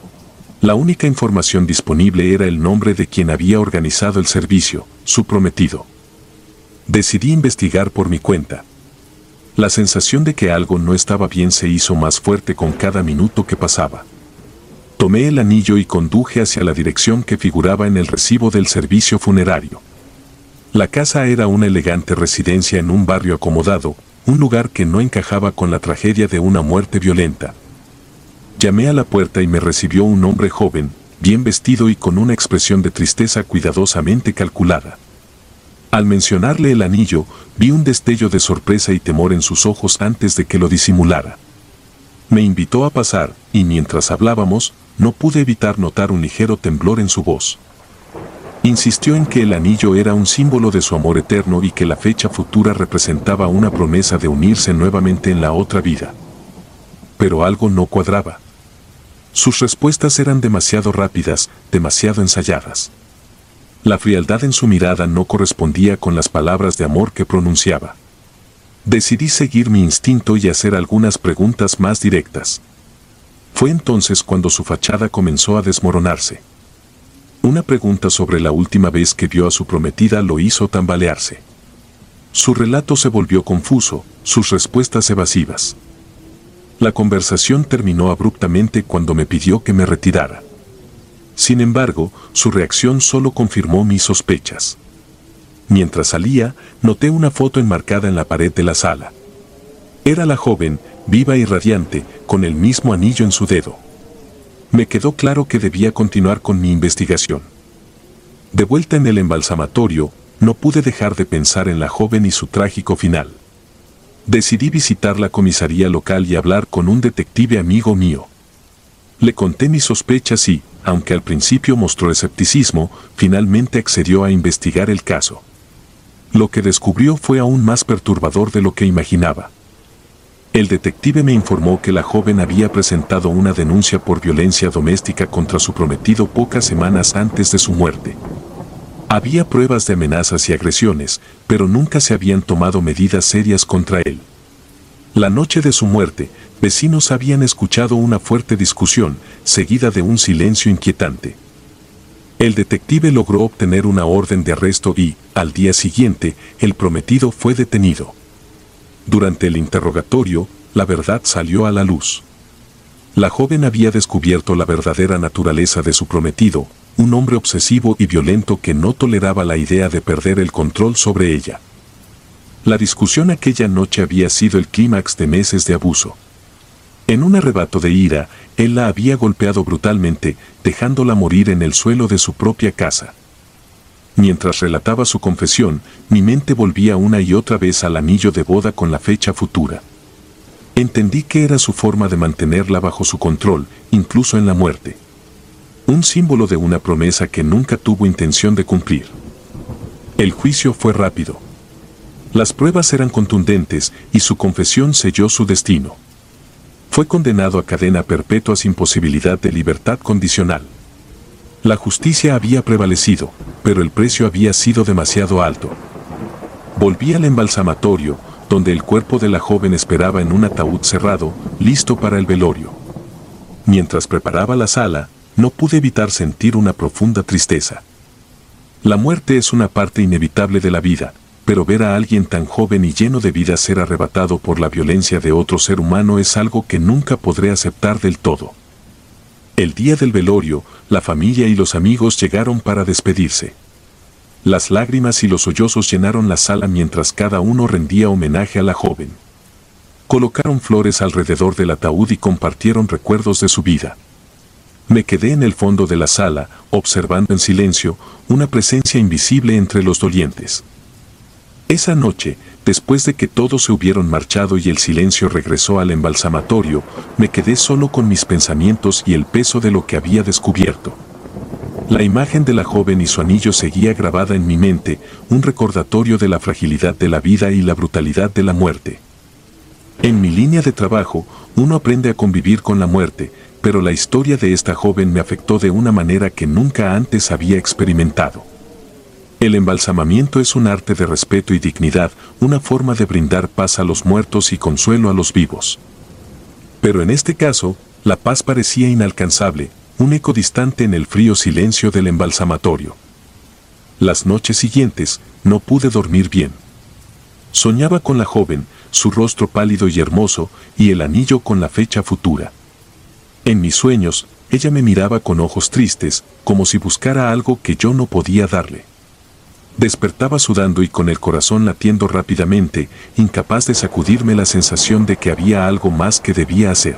[SPEAKER 1] La única información disponible era el nombre de quien había organizado el servicio, su prometido. Decidí investigar por mi cuenta. La sensación de que algo no estaba bien se hizo más fuerte con cada minuto que pasaba. Tomé el anillo y conduje hacia la dirección que figuraba en el recibo del servicio funerario. La casa era una elegante residencia en un barrio acomodado, un lugar que no encajaba con la tragedia de una muerte violenta. Llamé a la puerta y me recibió un hombre joven, bien vestido y con una expresión de tristeza cuidadosamente calculada. Al mencionarle el anillo, vi un destello de sorpresa y temor en sus ojos antes de que lo disimulara. Me invitó a pasar, y mientras hablábamos, no pude evitar notar un ligero temblor en su voz. Insistió en que el anillo era un símbolo de su amor eterno y que la fecha futura representaba una promesa de unirse nuevamente en la otra vida. Pero algo no cuadraba. Sus respuestas eran demasiado rápidas, demasiado ensayadas. La frialdad en su mirada no correspondía con las palabras de amor que pronunciaba. Decidí seguir mi instinto y hacer algunas preguntas más directas. Fue entonces cuando su fachada comenzó a desmoronarse. Una pregunta sobre la última vez que vio a su prometida lo hizo tambalearse. Su relato se volvió confuso, sus respuestas evasivas. La conversación terminó abruptamente cuando me pidió que me retirara. Sin embargo, su reacción solo confirmó mis sospechas. Mientras salía, noté una foto enmarcada en la pared de la sala. Era la joven, viva y radiante, con el mismo anillo en su dedo. Me quedó claro que debía continuar con mi investigación. De vuelta en el embalsamatorio, no pude dejar de pensar en la joven y su trágico final. Decidí visitar la comisaría local y hablar con un detective amigo mío. Le conté mis sospechas y, aunque al principio mostró escepticismo, finalmente accedió a investigar el caso. Lo que descubrió fue aún más perturbador de lo que imaginaba. El detective me informó que la joven había presentado una denuncia por violencia doméstica contra su prometido pocas semanas antes de su muerte. Había pruebas de amenazas y agresiones, pero nunca se habían tomado medidas serias contra él. La noche de su muerte, vecinos habían escuchado una fuerte discusión, seguida de un silencio inquietante. El detective logró obtener una orden de arresto y, al día siguiente, el prometido fue detenido. Durante el interrogatorio, la verdad salió a la luz. La joven había descubierto la verdadera naturaleza de su prometido, un hombre obsesivo y violento que no toleraba la idea de perder el control sobre ella. La discusión aquella noche había sido el clímax de meses de abuso. En un arrebato de ira, él la había golpeado brutalmente, dejándola morir en el suelo de su propia casa. Mientras relataba su confesión, mi mente volvía una y otra vez al anillo de boda con la fecha futura. Entendí que era su forma de mantenerla bajo su control, incluso en la muerte. Un símbolo de una promesa que nunca tuvo intención de cumplir. El juicio fue rápido. Las pruebas eran contundentes y su confesión selló su destino. Fue condenado a cadena perpetua sin posibilidad de libertad condicional. La justicia había prevalecido, pero el precio había sido demasiado alto. Volví al embalsamatorio, donde el cuerpo de la joven esperaba en un ataúd cerrado, listo para el velorio. Mientras preparaba la sala, no pude evitar sentir una profunda tristeza. La muerte es una parte inevitable de la vida, pero ver a alguien tan joven y lleno de vida ser arrebatado por la violencia de otro ser humano es algo que nunca podré aceptar del todo. El día del velorio, la familia y los amigos llegaron para despedirse. Las lágrimas y los sollozos llenaron la sala mientras cada uno rendía homenaje a la joven. Colocaron flores alrededor del ataúd y compartieron recuerdos de su vida. Me quedé en el fondo de la sala, observando en silencio, una presencia invisible entre los dolientes. Esa noche, después de que todos se hubieron marchado y el silencio regresó al embalsamatorio, me quedé solo con mis pensamientos y el peso de lo que había descubierto. La imagen de la joven y su anillo seguía grabada en mi mente, un recordatorio de la fragilidad de la vida y la brutalidad de la muerte. En mi línea de trabajo, uno aprende a convivir con la muerte, pero la historia de esta joven me afectó de una manera que nunca antes había experimentado. El embalsamamiento es un arte de respeto y dignidad, una forma de brindar paz a los muertos y consuelo a los vivos. Pero en este caso, la paz parecía inalcanzable, un eco distante en el frío silencio del embalsamatorio. Las noches siguientes, no pude dormir bien. Soñaba con la joven, su rostro pálido y hermoso, y el anillo con la fecha futura. En mis sueños, ella me miraba con ojos tristes, como si buscara algo que yo no podía darle. Despertaba sudando y con el corazón latiendo rápidamente, incapaz de sacudirme la sensación de que había algo más que debía hacer.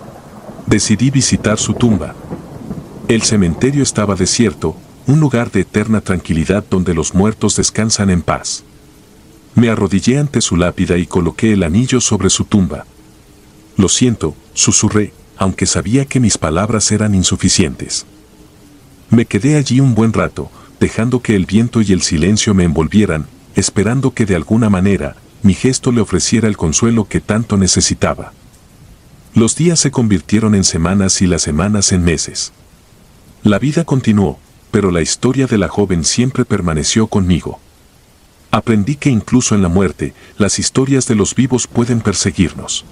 [SPEAKER 1] Decidí visitar su tumba. El cementerio estaba desierto, un lugar de eterna tranquilidad donde los muertos descansan en paz. Me arrodillé ante su lápida y coloqué el anillo sobre su tumba. Lo siento, susurré, aunque sabía que mis palabras eran insuficientes. Me quedé allí un buen rato, dejando que el viento y el silencio me envolvieran, esperando que de alguna manera, mi gesto le ofreciera el consuelo que tanto necesitaba. Los días se convirtieron en semanas y las semanas en meses. La vida continuó, pero la historia de la joven siempre permaneció conmigo. Aprendí que incluso en la muerte, las historias de los vivos pueden perseguirnos.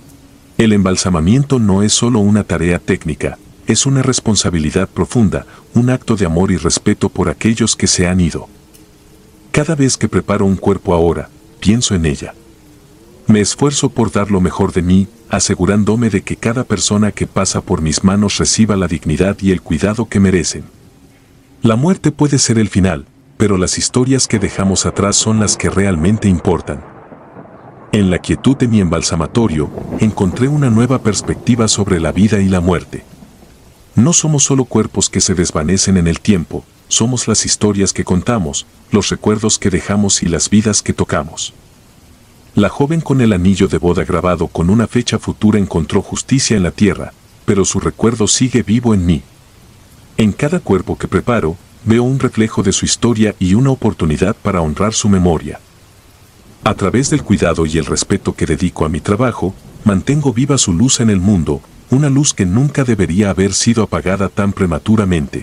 [SPEAKER 1] El embalsamamiento no es solo una tarea técnica, es una responsabilidad profunda, un acto de amor y respeto por aquellos que se han ido. Cada vez que preparo un cuerpo ahora, pienso en ella. Me esfuerzo por dar lo mejor de mí, asegurándome de que cada persona que pasa por mis manos reciba la dignidad y el cuidado que merecen. La muerte puede ser el final, pero las historias que dejamos atrás son las que realmente importan. En la quietud de mi embalsamatorio, encontré una nueva perspectiva sobre la vida y la muerte. No somos solo cuerpos que se desvanecen en el tiempo, somos las historias que contamos, los recuerdos que dejamos y las vidas que tocamos. La joven con el anillo de boda grabado con una fecha futura encontró justicia en la tierra, pero su recuerdo sigue vivo en mí. En cada cuerpo que preparo, veo un reflejo de su historia y una oportunidad para honrar su memoria. A través del cuidado y el respeto que dedico a mi trabajo, mantengo viva su luz en el mundo, una luz que nunca debería haber sido apagada tan prematuramente.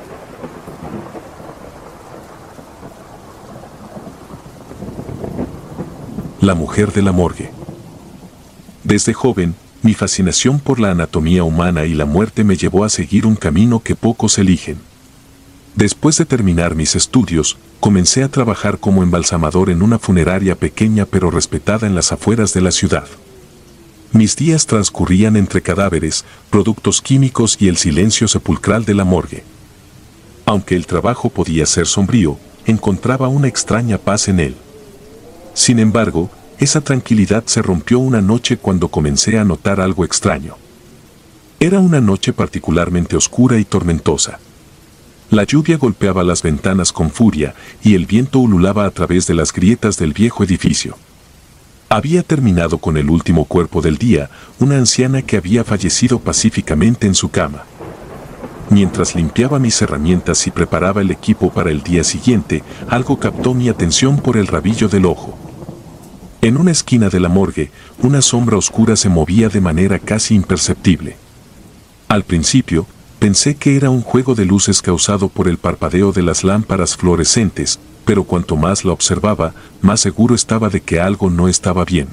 [SPEAKER 1] La mujer de la morgue. Desde joven, mi fascinación por la anatomía humana y la muerte me llevó a seguir un camino que pocos eligen. Después de terminar mis estudios, comencé a trabajar como embalsamador en una funeraria pequeña pero respetada en las afueras de la ciudad. Mis días transcurrían entre cadáveres, productos químicos y el silencio sepulcral de la morgue. Aunque el trabajo podía ser sombrío, encontraba una extraña paz en él. Sin embargo, esa tranquilidad se rompió una noche cuando comencé a notar algo extraño. Era una noche particularmente oscura y tormentosa. La lluvia golpeaba las ventanas con furia y el viento ululaba a través de las grietas del viejo edificio. Había terminado con el último cuerpo del día, una anciana que había fallecido pacíficamente en su cama. Mientras limpiaba mis herramientas y preparaba el equipo para el día siguiente, algo captó mi atención por el rabillo del ojo. En una esquina de la morgue, una sombra oscura se movía de manera casi imperceptible. Al principio, pensé que era un juego de luces causado por el parpadeo de las lámparas fluorescentes, pero cuanto más la observaba, más seguro estaba de que algo no estaba bien.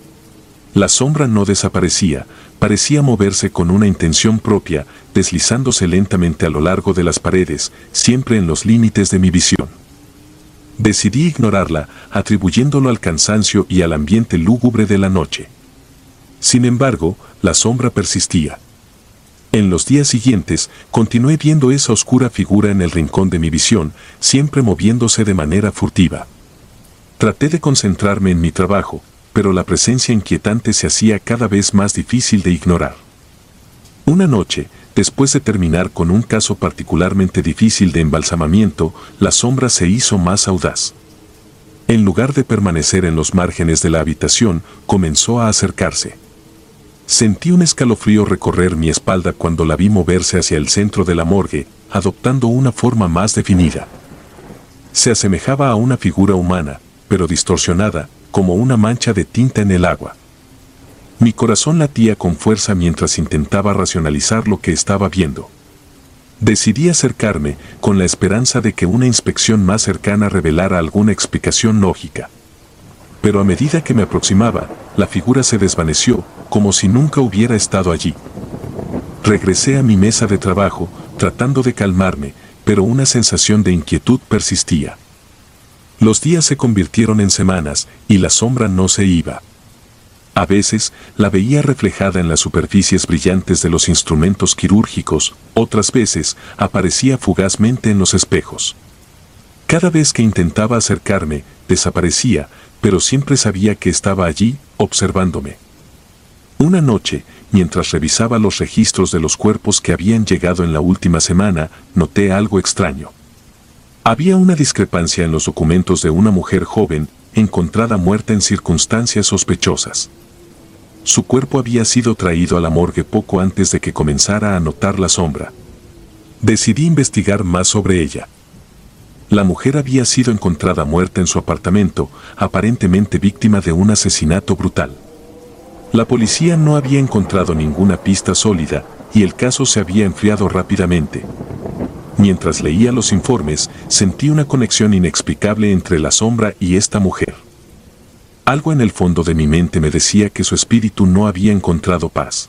[SPEAKER 1] La sombra no desaparecía, parecía moverse con una intención propia, deslizándose lentamente a lo largo de las paredes, siempre en los límites de mi visión. Decidí ignorarla, atribuyéndolo al cansancio y al ambiente lúgubre de la noche. Sin embargo, la sombra persistía. En los días siguientes, continué viendo esa oscura figura en el rincón de mi visión, siempre moviéndose de manera furtiva. Traté de concentrarme en mi trabajo, pero la presencia inquietante se hacía cada vez más difícil de ignorar. Una noche, después de terminar con un caso particularmente difícil de embalsamamiento, la sombra se hizo más audaz. En lugar de permanecer en los márgenes de la habitación, comenzó a acercarse. Sentí un escalofrío recorrer mi espalda cuando la vi moverse hacia el centro de la morgue, adoptando una forma más definida. Se asemejaba a una figura humana, pero distorsionada, como una mancha de tinta en el agua. Mi corazón latía con fuerza mientras intentaba racionalizar lo que estaba viendo. Decidí acercarme, con la esperanza de que una inspección más cercana revelara alguna explicación lógica. Pero a medida que me aproximaba, la figura se desvaneció, como si nunca hubiera estado allí. Regresé a mi mesa de trabajo, tratando de calmarme, pero una sensación de inquietud persistía. Los días se convirtieron en semanas, y la sombra no se iba. A veces, la veía reflejada en las superficies brillantes de los instrumentos quirúrgicos, otras veces, aparecía fugazmente en los espejos. Cada vez que intentaba acercarme, desaparecía, pero siempre sabía que estaba allí, observándome. Una noche, mientras revisaba los registros de los cuerpos que habían llegado en la última semana, noté algo extraño. Había una discrepancia en los documentos de una mujer joven, encontrada muerta en circunstancias sospechosas. Su cuerpo había sido traído a la morgue poco antes de que comenzara a notar la sombra. Decidí investigar más sobre ella. La mujer había sido encontrada muerta en su apartamento, aparentemente víctima de un asesinato brutal. La policía no había encontrado ninguna pista sólida, y el caso se había enfriado rápidamente. Mientras leía los informes, sentí una conexión inexplicable entre la sombra y esta mujer. Algo en el fondo de mi mente me decía que su espíritu no había encontrado paz.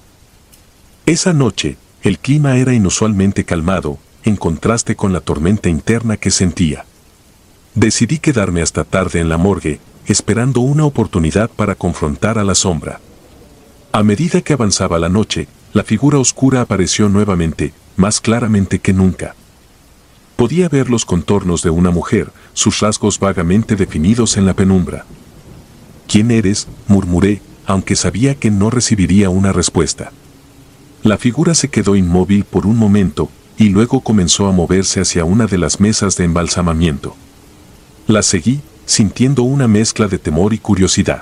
[SPEAKER 1] Esa noche, el clima era inusualmente calmado, en contraste con la tormenta interna que sentía. Decidí quedarme hasta tarde en la morgue, esperando una oportunidad para confrontar a la sombra. A medida que avanzaba la noche, la figura oscura apareció nuevamente, más claramente que nunca. Podía ver los contornos de una mujer, sus rasgos vagamente definidos en la penumbra. ¿Quién eres?, murmuré, aunque sabía que no recibiría una respuesta. La figura se quedó inmóvil por un momento, y luego comenzó a moverse hacia una de las mesas de embalsamamiento. La seguí, sintiendo una mezcla de temor y curiosidad.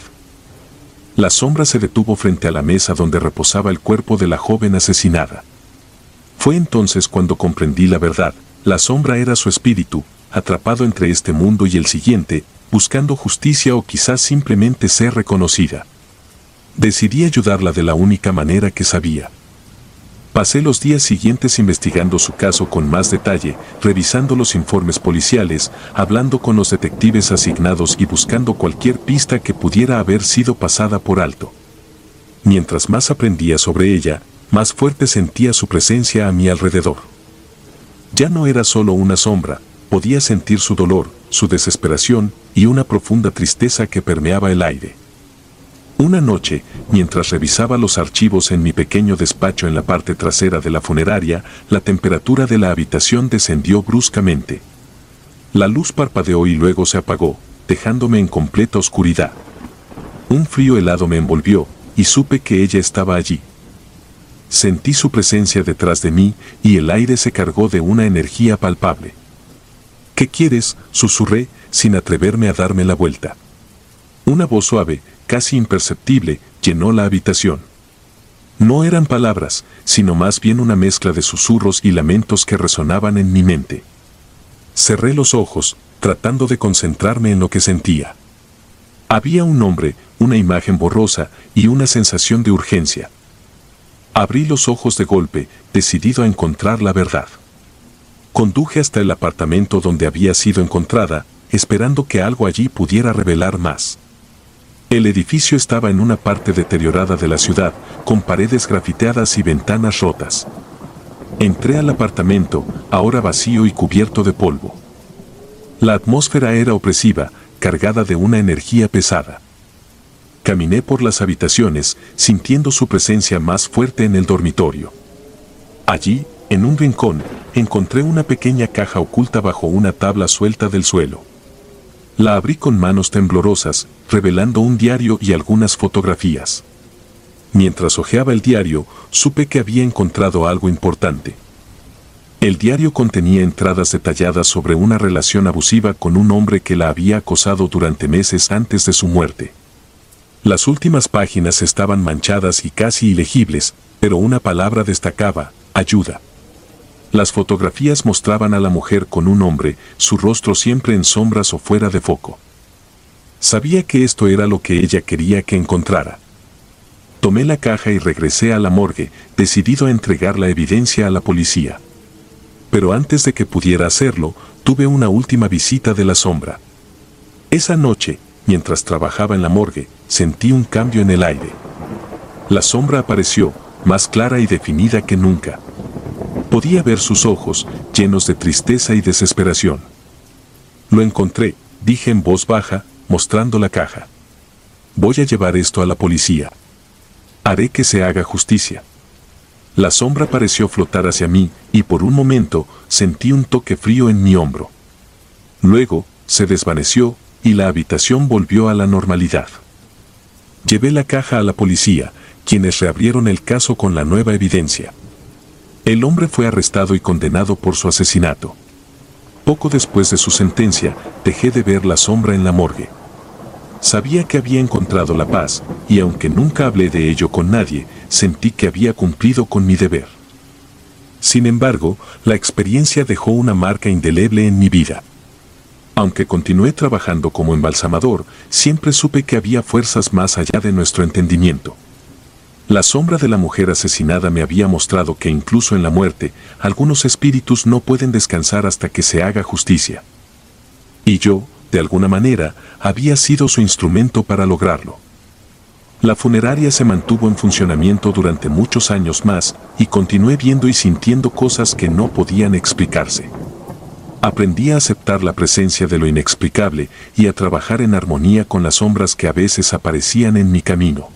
[SPEAKER 1] La sombra se detuvo frente a la mesa donde reposaba el cuerpo de la joven asesinada. Fue entonces cuando comprendí la verdad. La sombra era su espíritu, atrapado entre este mundo y el siguiente, buscando justicia o quizás simplemente ser reconocida. Decidí ayudarla de la única manera que sabía. Pasé los días siguientes investigando su caso con más detalle, revisando los informes policiales, hablando con los detectives asignados y buscando cualquier pista que pudiera haber sido pasada por alto. Mientras más aprendía sobre ella, más fuerte sentía su presencia a mi alrededor. Ya no era solo una sombra, podía sentir su dolor, su desesperación y una profunda tristeza que permeaba el aire. Una noche, mientras revisaba los archivos en mi pequeño despacho en la parte trasera de la funeraria, la temperatura de la habitación descendió bruscamente. La luz parpadeó y luego se apagó, dejándome en completa oscuridad. Un frío helado me envolvió, y supe que ella estaba allí. Sentí su presencia detrás de mí, y el aire se cargó de una energía palpable. ¿Qué quieres?, susurré, sin atreverme a darme la vuelta. Una voz suave, casi imperceptible, llenó la habitación. No eran palabras, sino más bien una mezcla de susurros y lamentos que resonaban en mi mente. Cerré los ojos, tratando de concentrarme en lo que sentía. Había un nombre, una imagen borrosa y una sensación de urgencia. Abrí los ojos de golpe, decidido a encontrar la verdad. Conduje hasta el apartamento donde había sido encontrada, esperando que algo allí pudiera revelar más. El edificio estaba en una parte deteriorada de la ciudad, con paredes grafiteadas y ventanas rotas. Entré al apartamento, ahora vacío y cubierto de polvo. La atmósfera era opresiva, cargada de una energía pesada. Caminé por las habitaciones, sintiendo su presencia más fuerte en el dormitorio. Allí, en un rincón, encontré una pequeña caja oculta bajo una tabla suelta del suelo. La abrí con manos temblorosas, revelando un diario y algunas fotografías. Mientras hojeaba el diario, supe que había encontrado algo importante. El diario contenía entradas detalladas sobre una relación abusiva con un hombre que la había acosado durante meses antes de su muerte. Las últimas páginas estaban manchadas y casi ilegibles, pero una palabra destacaba: ayuda. Las fotografías mostraban a la mujer con un hombre, su rostro siempre en sombras o fuera de foco. Sabía que esto era lo que ella quería que encontrara. Tomé la caja y regresé a la morgue, decidido a entregar la evidencia a la policía. Pero antes de que pudiera hacerlo, tuve una última visita de la sombra. Esa noche, mientras trabajaba en la morgue, sentí un cambio en el aire. La sombra apareció, más clara y definida que nunca. Podía ver sus ojos, llenos de tristeza y desesperación. Lo encontré, dije en voz baja, mostrando la caja. Voy a llevar esto a la policía. Haré que se haga justicia. La sombra pareció flotar hacia mí, y por un momento, sentí un toque frío en mi hombro. Luego, se desvaneció, y la habitación volvió a la normalidad. Llevé la caja a la policía, quienes reabrieron el caso con la nueva evidencia. El hombre fue arrestado y condenado por su asesinato. Poco después de su sentencia, dejé de ver la sombra en la morgue. Sabía que había encontrado la paz, y aunque nunca hablé de ello con nadie, sentí que había cumplido con mi deber. Sin embargo, la experiencia dejó una marca indeleble en mi vida. Aunque continué trabajando como embalsamador, siempre supe que había fuerzas más allá de nuestro entendimiento. La sombra de la mujer asesinada me había mostrado que incluso en la muerte, algunos espíritus no pueden descansar hasta que se haga justicia. Y yo, de alguna manera, había sido su instrumento para lograrlo. La funeraria se mantuvo en funcionamiento durante muchos años más, y continué viendo y sintiendo cosas que no podían explicarse. Aprendí a aceptar la presencia de lo inexplicable y a trabajar en armonía con las sombras que a veces aparecían en mi camino.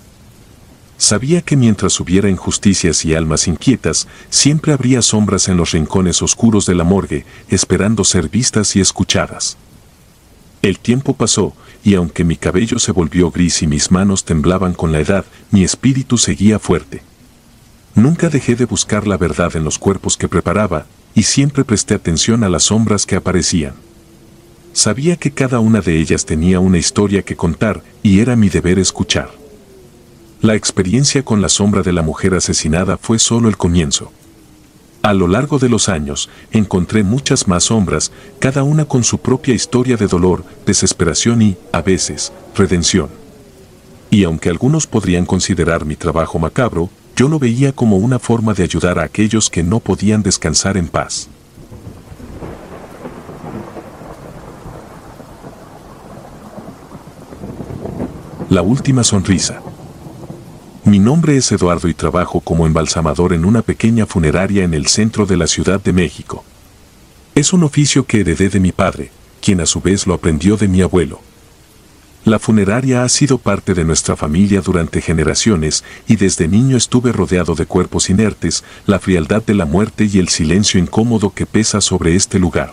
[SPEAKER 1] Sabía que mientras hubiera injusticias y almas inquietas, siempre habría sombras en los rincones oscuros de la morgue, esperando ser vistas y escuchadas. El tiempo pasó, y aunque mi cabello se volvió gris y mis manos temblaban con la edad, mi espíritu seguía fuerte. Nunca dejé de buscar la verdad en los cuerpos que preparaba, y siempre presté atención a las sombras que aparecían. Sabía que cada una de ellas tenía una historia que contar, y era mi deber escuchar. La experiencia con la sombra de la mujer asesinada fue solo el comienzo. A lo largo de los años, encontré muchas más sombras, cada una con su propia historia de dolor, desesperación y, a veces, redención. Y aunque algunos podrían considerar mi trabajo macabro, yo lo veía como una forma de ayudar a aquellos que no podían descansar en paz. La última sonrisa. Mi nombre es Eduardo y trabajo como embalsamador en una pequeña funeraria en el centro de la Ciudad de México. Es un oficio que heredé de mi padre, quien a su vez lo aprendió de mi abuelo. La funeraria ha sido parte de nuestra familia durante generaciones y desde niño estuve rodeado de cuerpos inertes, la frialdad de la muerte y el silencio incómodo que pesa sobre este lugar.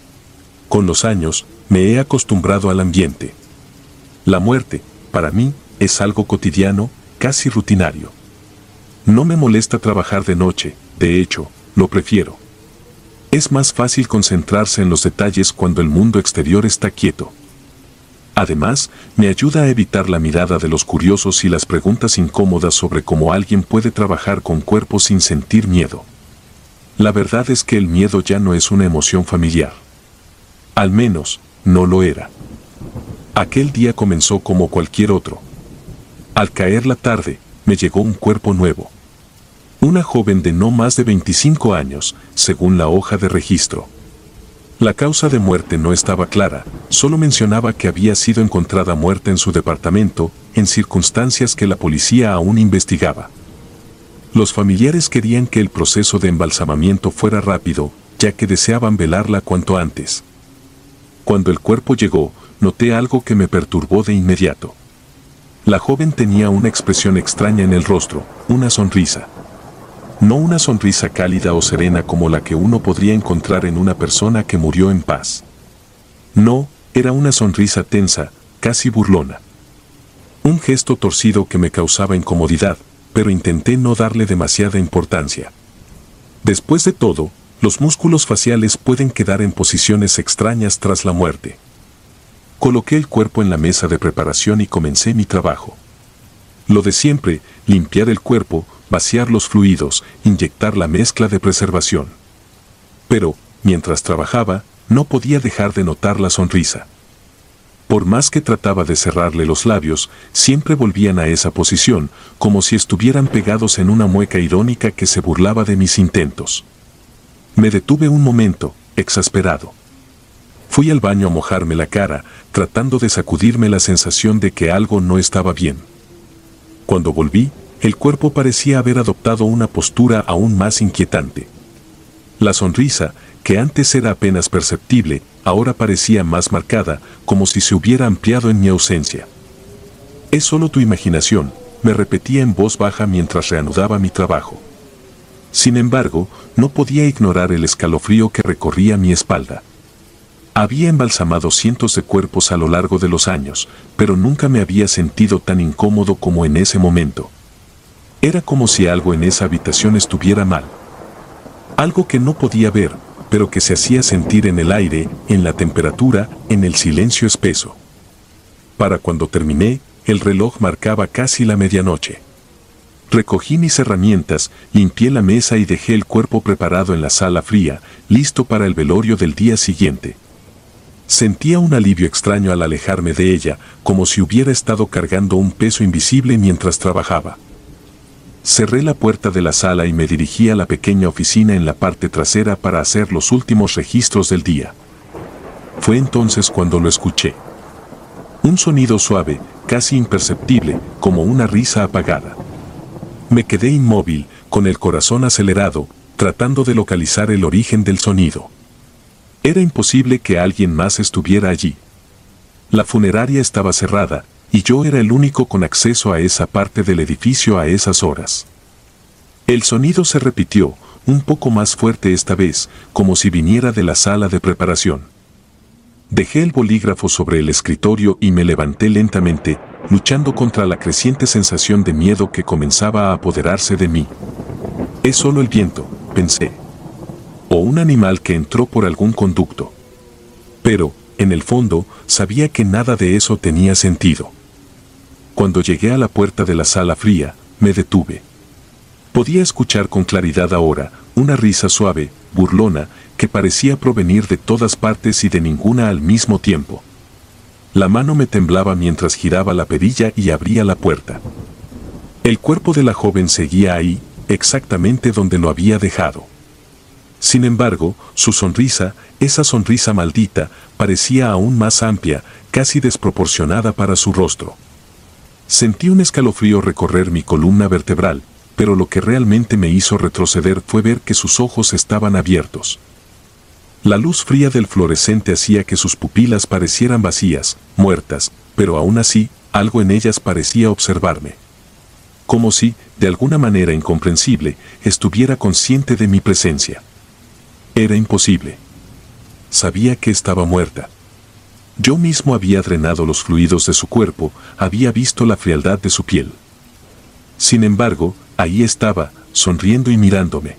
[SPEAKER 1] Con los años, me he acostumbrado al ambiente. La muerte, para mí, es algo cotidiano, casi rutinario. No me molesta trabajar de noche, de hecho, lo prefiero. Es más fácil concentrarse en los detalles cuando el mundo exterior está quieto. Además, me ayuda a evitar la mirada de los curiosos y las preguntas incómodas sobre cómo alguien puede trabajar con cuerpos sin sentir miedo. La verdad es que el miedo ya no es una emoción familiar. Al menos, no lo era. Aquel día comenzó como cualquier otro. Al caer la tarde, me llegó un cuerpo nuevo. Una joven de no más de veinticinco años, según la hoja de registro. La causa de muerte no estaba clara, solo mencionaba que había sido encontrada muerta en su departamento, en circunstancias que la policía aún investigaba. Los familiares querían que el proceso de embalsamamiento fuera rápido, ya que deseaban velarla cuanto antes. Cuando el cuerpo llegó, noté algo que me perturbó de inmediato. La joven tenía una expresión extraña en el rostro, una sonrisa. No una sonrisa cálida o serena como la que uno podría encontrar en una persona que murió en paz. No, era una sonrisa tensa, casi burlona. Un gesto torcido que me causaba incomodidad, pero intenté no darle demasiada importancia. Después de todo, los músculos faciales pueden quedar en posiciones extrañas tras la muerte. Coloqué el cuerpo en la mesa de preparación y comencé mi trabajo. Lo de siempre, limpiar el cuerpo, vaciar los fluidos, inyectar la mezcla de preservación. Pero, mientras trabajaba, no podía dejar de notar la sonrisa. Por más que trataba de cerrarle los labios, siempre volvían a esa posición, como si estuvieran pegados en una mueca irónica que se burlaba de mis intentos. Me detuve un momento, exasperado. Fui al baño a mojarme la cara, tratando de sacudirme la sensación de que algo no estaba bien. Cuando volví, el cuerpo parecía haber adoptado una postura aún más inquietante. La sonrisa, que antes era apenas perceptible, ahora parecía más marcada, como si se hubiera ampliado en mi ausencia. «Es solo tu imaginación», me repetía en voz baja mientras reanudaba mi trabajo. Sin embargo, no podía ignorar el escalofrío que recorría mi espalda. Había embalsamado cientos de cuerpos a lo largo de los años, pero nunca me había sentido tan incómodo como en ese momento. Era como si algo en esa habitación estuviera mal. Algo que no podía ver, pero que se hacía sentir en el aire, en la temperatura, en el silencio espeso. Para cuando terminé, el reloj marcaba casi la medianoche. Recogí mis herramientas, limpié la mesa y dejé el cuerpo preparado en la sala fría, listo para el velorio del día siguiente. Sentía un alivio extraño al alejarme de ella, como si hubiera estado cargando un peso invisible mientras trabajaba. Cerré la puerta de la sala y me dirigí a la pequeña oficina en la parte trasera para hacer los últimos registros del día. Fue entonces cuando lo escuché. Un sonido suave, casi imperceptible, como una risa apagada. Me quedé inmóvil, con el corazón acelerado, tratando de localizar el origen del sonido. Era imposible que alguien más estuviera allí. La funeraria estaba cerrada, y yo era el único con acceso a esa parte del edificio a esas horas. El sonido se repitió, un poco más fuerte esta vez, como si viniera de la sala de preparación. Dejé el bolígrafo sobre el escritorio y me levanté lentamente, luchando contra la creciente sensación de miedo que comenzaba a apoderarse de mí. Es solo el viento, pensé. O un animal que entró por algún conducto. Pero, en el fondo, sabía que nada de eso tenía sentido. Cuando llegué a la puerta de la sala fría, me detuve. Podía escuchar con claridad ahora una risa suave, burlona, que parecía provenir de todas partes y de ninguna al mismo tiempo. La mano me temblaba mientras giraba la perilla y abría la puerta. El cuerpo de la joven seguía ahí, exactamente donde lo había dejado. Sin embargo, su sonrisa, esa sonrisa maldita, parecía aún más amplia, casi desproporcionada para su rostro. Sentí un escalofrío recorrer mi columna vertebral, pero lo que realmente me hizo retroceder fue ver que sus ojos estaban abiertos. La luz fría del fluorescente hacía que sus pupilas parecieran vacías, muertas, pero aún así, algo en ellas parecía observarme. Como si, de alguna manera incomprensible, estuviera consciente de mi presencia. Era imposible. Sabía que estaba muerta. Yo mismo había drenado los fluidos de su cuerpo, había visto la frialdad de su piel. Sin embargo, ahí estaba, sonriendo y mirándome.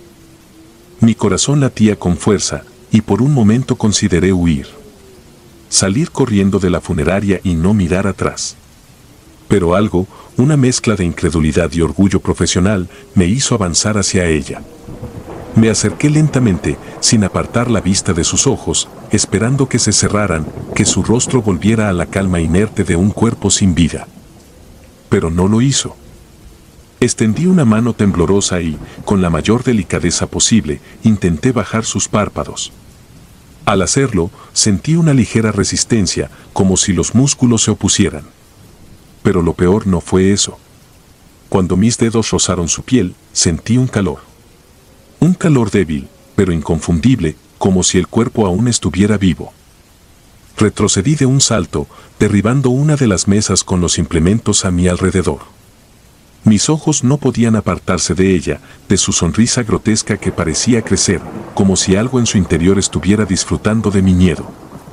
[SPEAKER 1] Mi corazón latía con fuerza, y por un momento consideré huir. Salir corriendo de la funeraria y no mirar atrás. Pero algo, una mezcla de incredulidad y orgullo profesional, me hizo avanzar hacia ella. Me acerqué lentamente, sin apartar la vista de sus ojos, esperando que se cerraran, que su rostro volviera a la calma inerte de un cuerpo sin vida. Pero no lo hizo. Extendí una mano temblorosa y, con la mayor delicadeza posible, intenté bajar sus párpados. Al hacerlo, sentí una ligera resistencia, como si los músculos se opusieran. Pero lo peor no fue eso. Cuando mis dedos rozaron su piel, sentí un calor. Un calor débil, pero inconfundible, como si el cuerpo aún estuviera vivo. Retrocedí de un salto, derribando una de las mesas con los implementos a mi alrededor. Mis ojos no podían apartarse de ella, de su sonrisa grotesca que parecía crecer, como si algo en su interior estuviera disfrutando de mi miedo.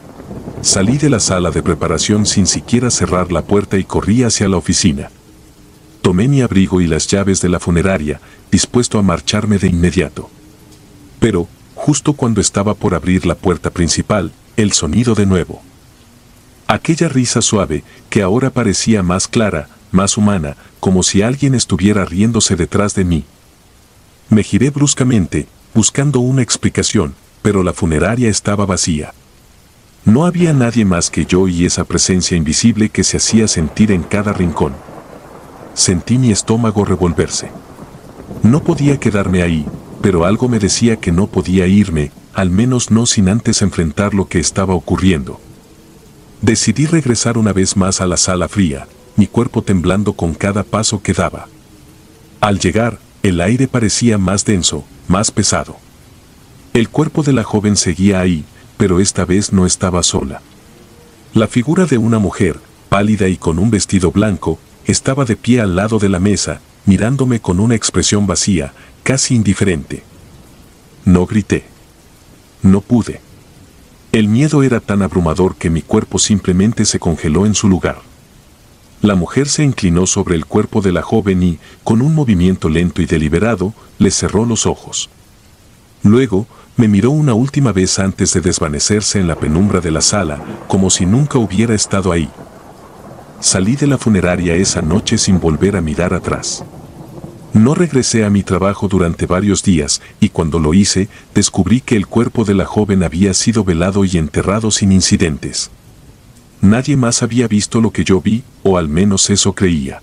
[SPEAKER 1] Salí de la sala de preparación sin siquiera cerrar la puerta y corrí hacia la oficina. Tomé mi abrigo y las llaves de la funeraria, dispuesto a marcharme de inmediato. Pero, justo cuando estaba por abrir la puerta principal, el sonido de nuevo. Aquella risa suave, que ahora parecía más clara, más humana, como si alguien estuviera riéndose detrás de mí. Me giré bruscamente, buscando una explicación, pero la funeraria estaba vacía. No había nadie más que yo y esa presencia invisible que se hacía sentir en cada rincón. Sentí mi estómago revolverse. No podía quedarme ahí, pero algo me decía que no podía irme, al menos no sin antes enfrentar lo que estaba ocurriendo. Decidí regresar una vez más a la sala fría, mi cuerpo temblando con cada paso que daba. Al llegar, el aire parecía más denso, más pesado. El cuerpo de la joven seguía ahí, pero esta vez no estaba sola. La figura de una mujer, pálida y con un vestido blanco, estaba de pie al lado de la mesa, mirándome con una expresión vacía, casi indiferente. No grité. No pude. El miedo era tan abrumador que mi cuerpo simplemente se congeló en su lugar. La mujer se inclinó sobre el cuerpo de la joven y, con un movimiento lento y deliberado, le cerró los ojos. Luego, me miró una última vez antes de desvanecerse en la penumbra de la sala, como si nunca hubiera estado ahí. Salí de la funeraria esa noche sin volver a mirar atrás. No regresé a mi trabajo durante varios días, y cuando lo hice, descubrí que el cuerpo de la joven había sido velado y enterrado sin incidentes. Nadie más había visto lo que yo vi, o al menos eso creía.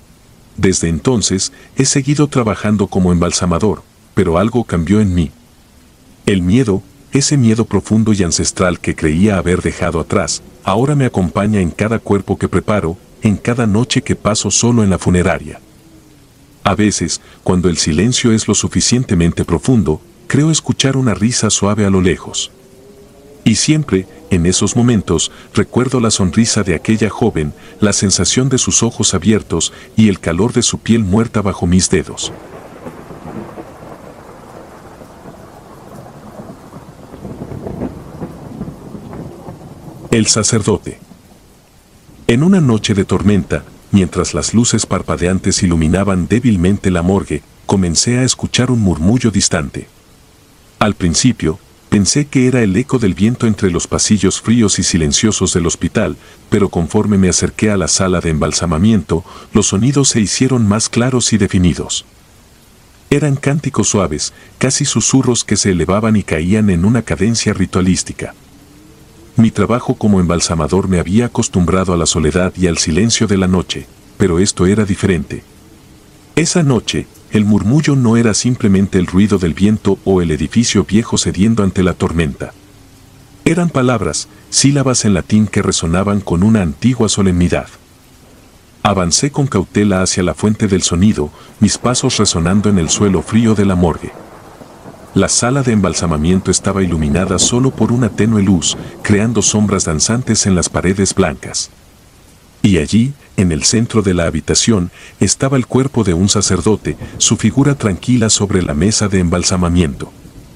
[SPEAKER 1] Desde entonces, he seguido trabajando como embalsamador, pero algo cambió en mí. El miedo, ese miedo profundo y ancestral que creía haber dejado atrás, ahora me acompaña en cada cuerpo que preparo, en cada noche que paso solo en la funeraria. A veces, cuando el silencio es lo suficientemente profundo, creo escuchar una risa suave a lo lejos. Y siempre, en esos momentos, recuerdo la sonrisa de aquella joven, la sensación de sus ojos abiertos y el calor de su piel muerta bajo mis dedos. El sacerdote. En una noche de tormenta, mientras las luces parpadeantes iluminaban débilmente la morgue, comencé a escuchar un murmullo distante. Al principio, pensé que era el eco del viento entre los pasillos fríos y silenciosos del hospital, pero conforme me acerqué a la sala de embalsamamiento, los sonidos se hicieron más claros y definidos. Eran cánticos suaves, casi susurros que se elevaban y caían en una cadencia ritualística. Mi trabajo como embalsamador me había acostumbrado a la soledad y al silencio de la noche, pero esto era diferente. Esa noche, el murmullo no era simplemente el ruido del viento o el edificio viejo cediendo ante la tormenta. Eran palabras, sílabas en latín que resonaban con una antigua solemnidad. Avancé con cautela hacia la fuente del sonido, mis pasos resonando en el suelo frío de la morgue. La sala de embalsamamiento estaba iluminada solo por una tenue luz, creando sombras danzantes en las paredes blancas. Y allí, en el centro de la habitación, estaba el cuerpo de un sacerdote, su figura tranquila sobre la mesa de embalsamamiento.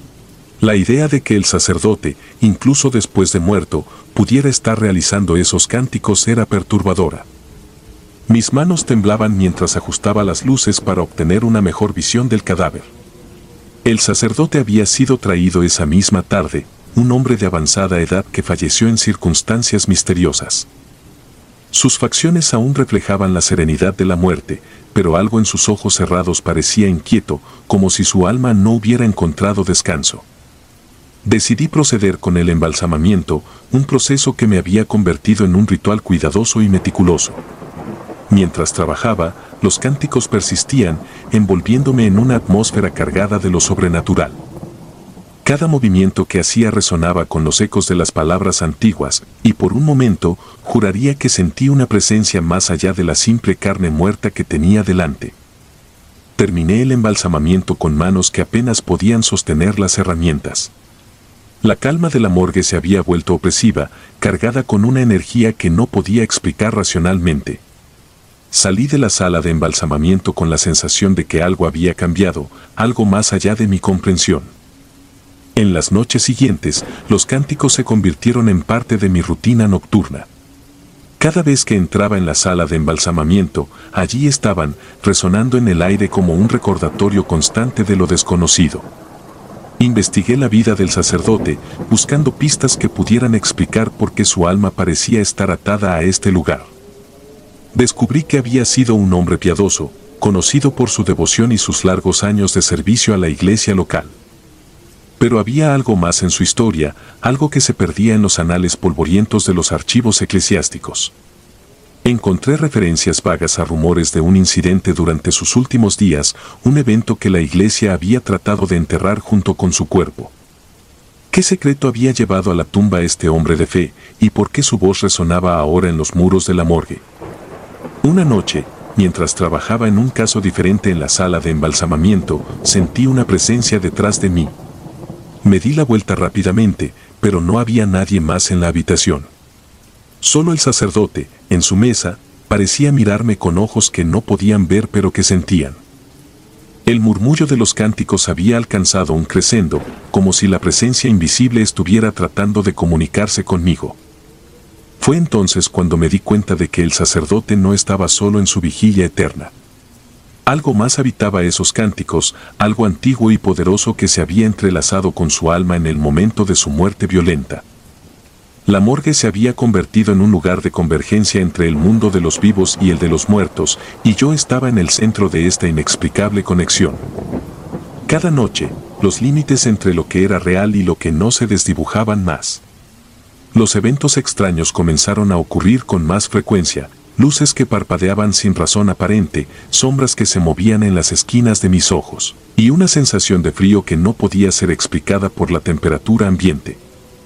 [SPEAKER 1] La idea de que el sacerdote, incluso después de muerto, pudiera estar realizando esos cánticos era perturbadora. Mis manos temblaban mientras ajustaba las luces para obtener una mejor visión del cadáver. El sacerdote había sido traído esa misma tarde, un hombre de avanzada edad que falleció en circunstancias misteriosas. Sus facciones aún reflejaban la serenidad de la muerte, pero algo en sus ojos cerrados parecía inquieto, como si su alma no hubiera encontrado descanso. Decidí proceder con el embalsamamiento, un proceso que me había convertido en un ritual cuidadoso y meticuloso. Mientras trabajaba, los cánticos persistían, envolviéndome en una atmósfera cargada de lo sobrenatural. Cada movimiento que hacía resonaba con los ecos de las palabras antiguas, y por un momento, juraría que sentí una presencia más allá de la simple carne muerta que tenía delante. Terminé el embalsamamiento con manos que apenas podían sostener las herramientas. La calma de la morgue se había vuelto opresiva, cargada con una energía que no podía explicar racionalmente. Salí de la sala de embalsamamiento con la sensación de que algo había cambiado, algo más allá de mi comprensión. En las noches siguientes, los cánticos se convirtieron en parte de mi rutina nocturna. Cada vez que entraba en la sala de embalsamamiento, allí estaban, resonando en el aire como un recordatorio constante de lo desconocido. Investigué la vida del sacerdote, buscando pistas que pudieran explicar por qué su alma parecía estar atada a este lugar. Descubrí que había sido un hombre piadoso, conocido por su devoción y sus largos años de servicio a la iglesia local. Pero había algo más en su historia, algo que se perdía en los anales polvorientos de los archivos eclesiásticos. Encontré referencias vagas a rumores de un incidente durante sus últimos días, un evento que la iglesia había tratado de enterrar junto con su cuerpo. ¿Qué secreto había llevado a la tumba a este hombre de fe, y por qué su voz resonaba ahora en los muros de la morgue? Una noche, mientras trabajaba en un caso diferente en la sala de embalsamamiento, sentí una presencia detrás de mí. Me di la vuelta rápidamente, pero no había nadie más en la habitación. Solo el sacerdote, en su mesa, parecía mirarme con ojos que no podían ver pero que sentían. El murmullo de los cánticos había alcanzado un crescendo, como si la presencia invisible estuviera tratando de comunicarse conmigo. Fue entonces cuando me di cuenta de que el sacerdote no estaba solo en su vigilia eterna. Algo más habitaba esos cánticos, algo antiguo y poderoso que se había entrelazado con su alma en el momento de su muerte violenta. La morgue se había convertido en un lugar de convergencia entre el mundo de los vivos y el de los muertos, y yo estaba en el centro de esta inexplicable conexión. Cada noche, los límites entre lo que era real y lo que no se desdibujaban más. Los eventos extraños comenzaron a ocurrir con más frecuencia, luces que parpadeaban sin razón aparente, sombras que se movían en las esquinas de mis ojos, y una sensación de frío que no podía ser explicada por la temperatura ambiente.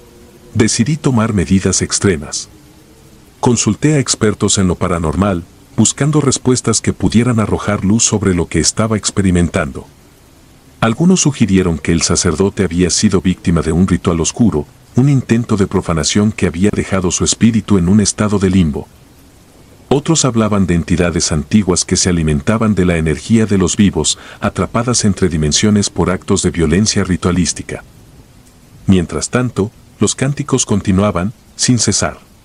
[SPEAKER 1] Decidí tomar medidas extremas. Consulté a expertos en lo paranormal, buscando respuestas que pudieran arrojar luz sobre lo que estaba experimentando. Algunos sugirieron que el sacerdote había sido víctima de un ritual oscuro, un intento de profanación que había dejado su espíritu en un estado de limbo. Otros hablaban de entidades antiguas que se alimentaban de la energía de los vivos, atrapadas entre dimensiones por actos de violencia ritualística. Mientras tanto, los cánticos continuaban, sin cesar.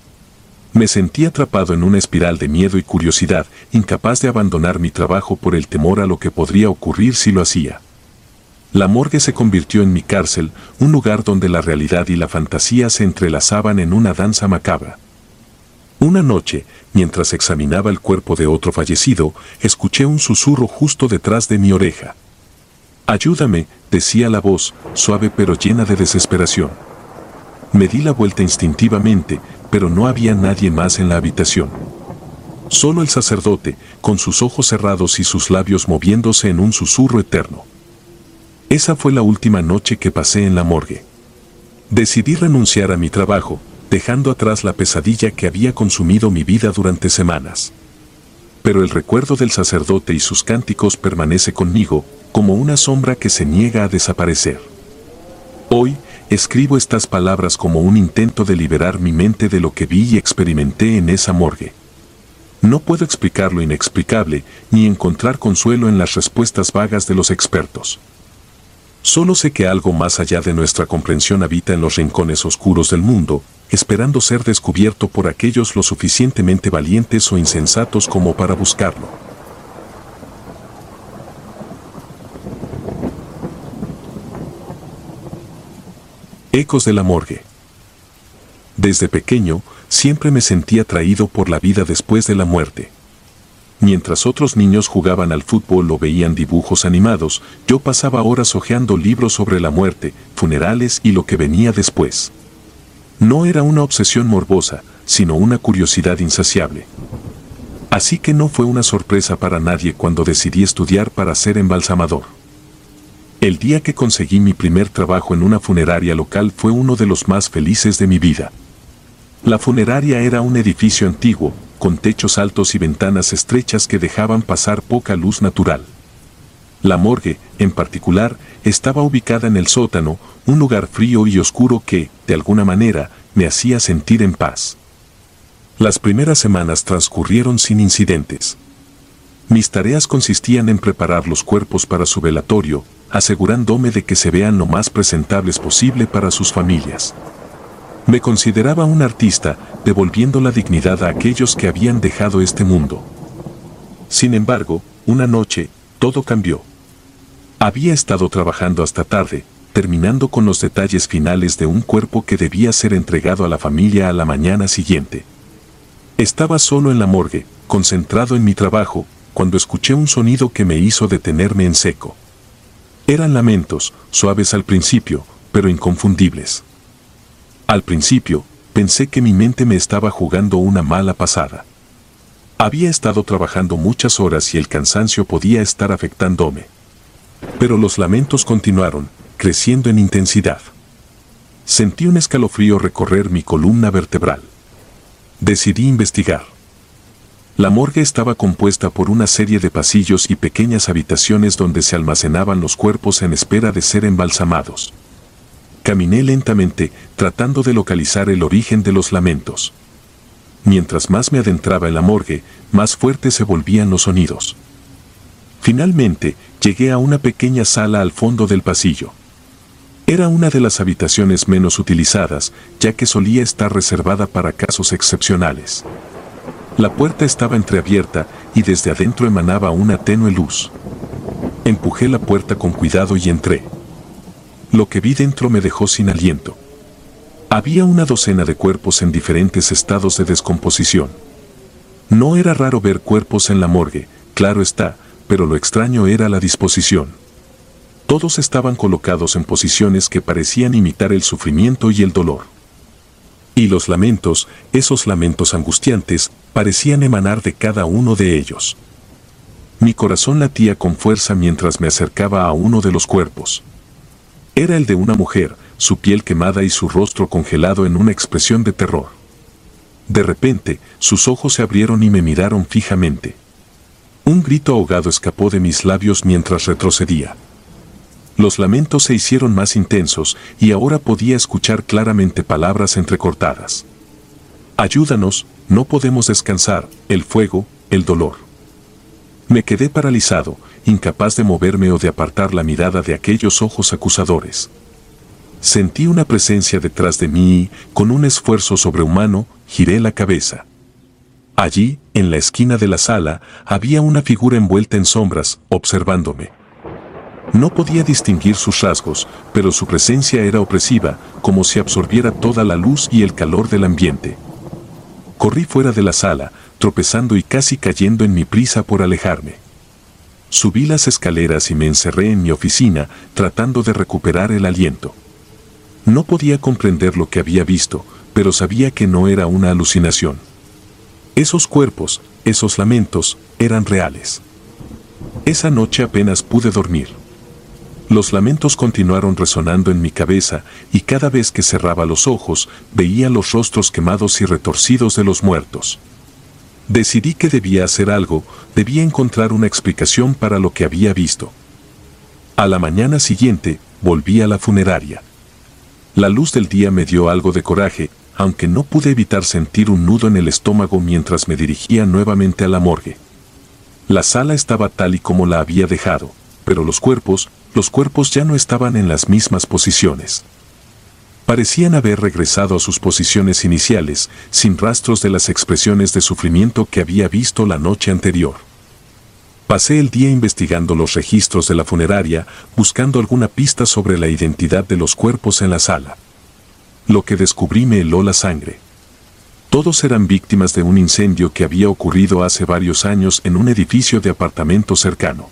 [SPEAKER 1] Me sentí atrapado en una espiral de miedo y curiosidad, incapaz de abandonar mi trabajo por el temor a lo que podría ocurrir si lo hacía. La morgue se convirtió en mi cárcel, un lugar donde la realidad y la fantasía se entrelazaban en una danza macabra. Una noche, mientras examinaba el cuerpo de otro fallecido, escuché un susurro justo detrás de mi oreja. «Ayúdame», decía la voz, suave pero llena de desesperación. Me di la vuelta instintivamente, pero no había nadie más en la habitación. Solo el sacerdote, con sus ojos cerrados y sus labios moviéndose en un susurro eterno. Esa fue la última noche que pasé en la morgue. Decidí renunciar a mi trabajo, dejando atrás la pesadilla que había consumido mi vida durante semanas. Pero el recuerdo del sacerdote y sus cánticos permanece conmigo, como una sombra que se niega a desaparecer. Hoy, escribo estas palabras como un intento de liberar mi mente de lo que vi y experimenté en esa morgue. No puedo explicar lo inexplicable, ni encontrar consuelo en las respuestas vagas de los expertos. Solo sé que algo más allá de nuestra comprensión habita en los rincones oscuros del mundo, esperando ser descubierto por aquellos lo suficientemente valientes o insensatos como para buscarlo. Ecos de la morgue. Desde pequeño, siempre me sentí atraído por la vida después de la muerte. Mientras otros niños jugaban al fútbol o veían dibujos animados, yo pasaba horas hojeando libros sobre la muerte, funerales y lo que venía después. No era una obsesión morbosa, sino una curiosidad insaciable. Así que no fue una sorpresa para nadie cuando decidí estudiar para ser embalsamador. El día que conseguí mi primer trabajo en una funeraria local fue uno de los más felices de mi vida. La funeraria era un edificio antiguo, con techos altos y ventanas estrechas que dejaban pasar poca luz natural. La morgue, en particular, estaba ubicada en el sótano, un lugar frío y oscuro que, de alguna manera, me hacía sentir en paz. Las primeras semanas transcurrieron sin incidentes. Mis tareas consistían en preparar los cuerpos para su velatorio, asegurándome de que se vean lo más presentables posible para sus familias. Me consideraba un artista, devolviendo la dignidad a aquellos que habían dejado este mundo. Sin embargo, una noche, todo cambió. Había estado trabajando hasta tarde, terminando con los detalles finales de un cuerpo que debía ser entregado a la familia a la mañana siguiente. Estaba solo en la morgue, concentrado en mi trabajo, cuando escuché un sonido que me hizo detenerme en seco. Eran lamentos, suaves al principio, pero inconfundibles. Al principio, pensé que mi mente me estaba jugando una mala pasada. Había estado trabajando muchas horas y el cansancio podía estar afectándome. Pero los lamentos continuaron, creciendo en intensidad. Sentí un escalofrío recorrer mi columna vertebral. Decidí investigar. La morgue estaba compuesta por una serie de pasillos y pequeñas habitaciones donde se almacenaban los cuerpos en espera de ser embalsamados. Caminé lentamente, tratando de localizar el origen de los lamentos. Mientras más me adentraba en la morgue, más fuertes se volvían los sonidos. Finalmente, llegué a una pequeña sala al fondo del pasillo. Era una de las habitaciones menos utilizadas, ya que solía estar reservada para casos excepcionales. La puerta estaba entreabierta y desde adentro emanaba una tenue luz. Empujé la puerta con cuidado y entré. Lo que vi dentro me dejó sin aliento. Había una docena de cuerpos en diferentes estados de descomposición. No era raro ver cuerpos en la morgue, claro está, pero lo extraño era la disposición. Todos estaban colocados en posiciones que parecían imitar el sufrimiento y el dolor. Y los lamentos, esos lamentos angustiantes, parecían emanar de cada uno de ellos. Mi corazón latía con fuerza mientras me acercaba a uno de los cuerpos. Era el de una mujer, su piel quemada y su rostro congelado en una expresión de terror. De repente, sus ojos se abrieron y me miraron fijamente. Un grito ahogado escapó de mis labios mientras retrocedía. Los lamentos se hicieron más intensos y ahora podía escuchar claramente palabras entrecortadas. Ayúdanos, no podemos descansar, el fuego, el dolor. Me quedé paralizado, incapaz de moverme o de apartar la mirada de aquellos ojos acusadores. Sentí una presencia detrás de mí y, con un esfuerzo sobrehumano, giré la cabeza. Allí, en la esquina de la sala, había una figura envuelta en sombras, observándome. No podía distinguir sus rasgos, pero su presencia era opresiva, como si absorbiera toda la luz y el calor del ambiente. Corrí fuera de la sala, tropezando y casi cayendo en mi prisa por alejarme. Subí las escaleras y me encerré en mi oficina, tratando de recuperar el aliento. No podía comprender lo que había visto, pero sabía que no era una alucinación. Esos cuerpos, esos lamentos, eran reales. Esa noche apenas pude dormir. Los lamentos continuaron resonando en mi cabeza y cada vez que cerraba los ojos veía los rostros quemados y retorcidos de los muertos. Decidí que debía hacer algo, debía encontrar una explicación para lo que había visto. A la mañana siguiente, volví a la funeraria. La luz del día me dio algo de coraje, aunque no pude evitar sentir un nudo en el estómago mientras me dirigía nuevamente a la morgue. La sala estaba tal y como la había dejado, pero los cuerpos, los cuerpos ya no estaban en las mismas posiciones. Parecían haber regresado a sus posiciones iniciales, sin rastros de las expresiones de sufrimiento que había visto la noche anterior. Pasé el día investigando los registros de la funeraria, buscando alguna pista sobre la identidad de los cuerpos en la sala. Lo que descubrí me heló la sangre. Todos eran víctimas de un incendio que había ocurrido hace varios años en un edificio de apartamentos cercano.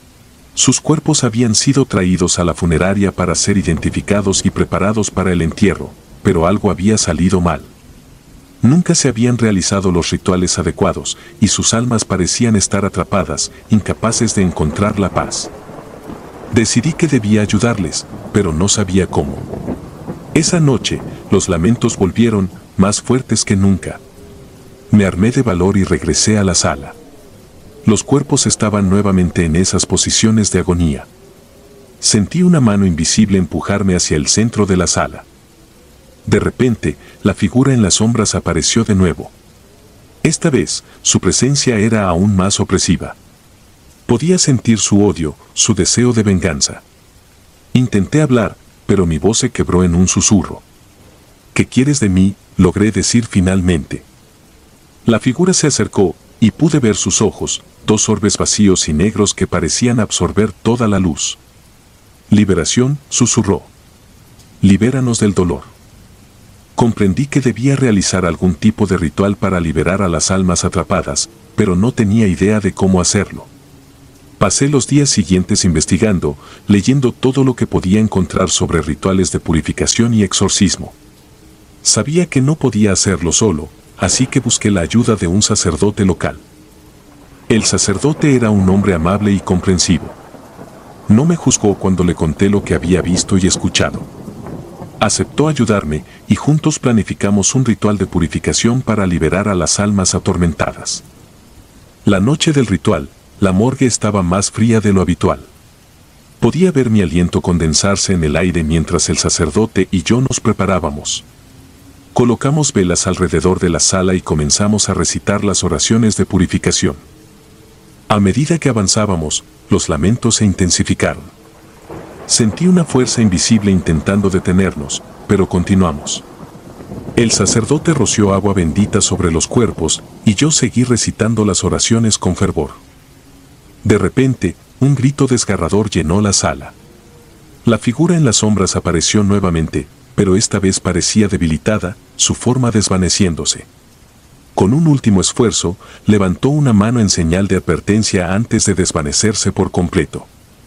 [SPEAKER 1] Sus cuerpos habían sido traídos a la funeraria para ser identificados y preparados para el entierro, pero algo había salido mal. Nunca se habían realizado los rituales adecuados y sus almas parecían estar atrapadas, incapaces de encontrar la paz. Decidí que debía ayudarles, pero no sabía cómo. Esa noche, los lamentos volvieron, más fuertes que nunca. Me armé de valor y regresé a la sala. Los cuerpos estaban nuevamente en esas posiciones de agonía. Sentí una mano invisible empujarme hacia el centro de la sala. De repente, la figura en las sombras apareció de nuevo. Esta vez, su presencia era aún más opresiva. Podía sentir su odio, su deseo de venganza. Intenté hablar, pero mi voz se quebró en un susurro. ¿Qué quieres de mí?, logré decir finalmente. La figura se acercó, y pude ver sus ojos, dos orbes vacíos y negros que parecían absorber toda la luz. Liberación, susurró. Libéranos del dolor. Comprendí que debía realizar algún tipo de ritual para liberar a las almas atrapadas, pero no tenía idea de cómo hacerlo. Pasé los días siguientes investigando, leyendo todo lo que podía encontrar sobre rituales de purificación y exorcismo. Sabía que no podía hacerlo solo, así que busqué la ayuda de un sacerdote local. El sacerdote era un hombre amable y comprensivo. No me juzgó cuando le conté lo que había visto y escuchado. Aceptó ayudarme y juntos planificamos un ritual de purificación para liberar a las almas atormentadas. La noche del ritual, la morgue estaba más fría de lo habitual. Podía ver mi aliento condensarse en el aire mientras el sacerdote y yo nos preparábamos. Colocamos velas alrededor de la sala y comenzamos a recitar las oraciones de purificación. A medida que avanzábamos, los lamentos se intensificaron. Sentí una fuerza invisible intentando detenernos, pero continuamos. El sacerdote roció agua bendita sobre los cuerpos y yo seguí recitando las oraciones con fervor. De repente, un grito desgarrador llenó la sala. La figura en las sombras apareció nuevamente, pero esta vez parecía debilitada, su forma desvaneciéndose. Con un último esfuerzo, levantó una mano en señal de advertencia antes de desvanecerse por completo.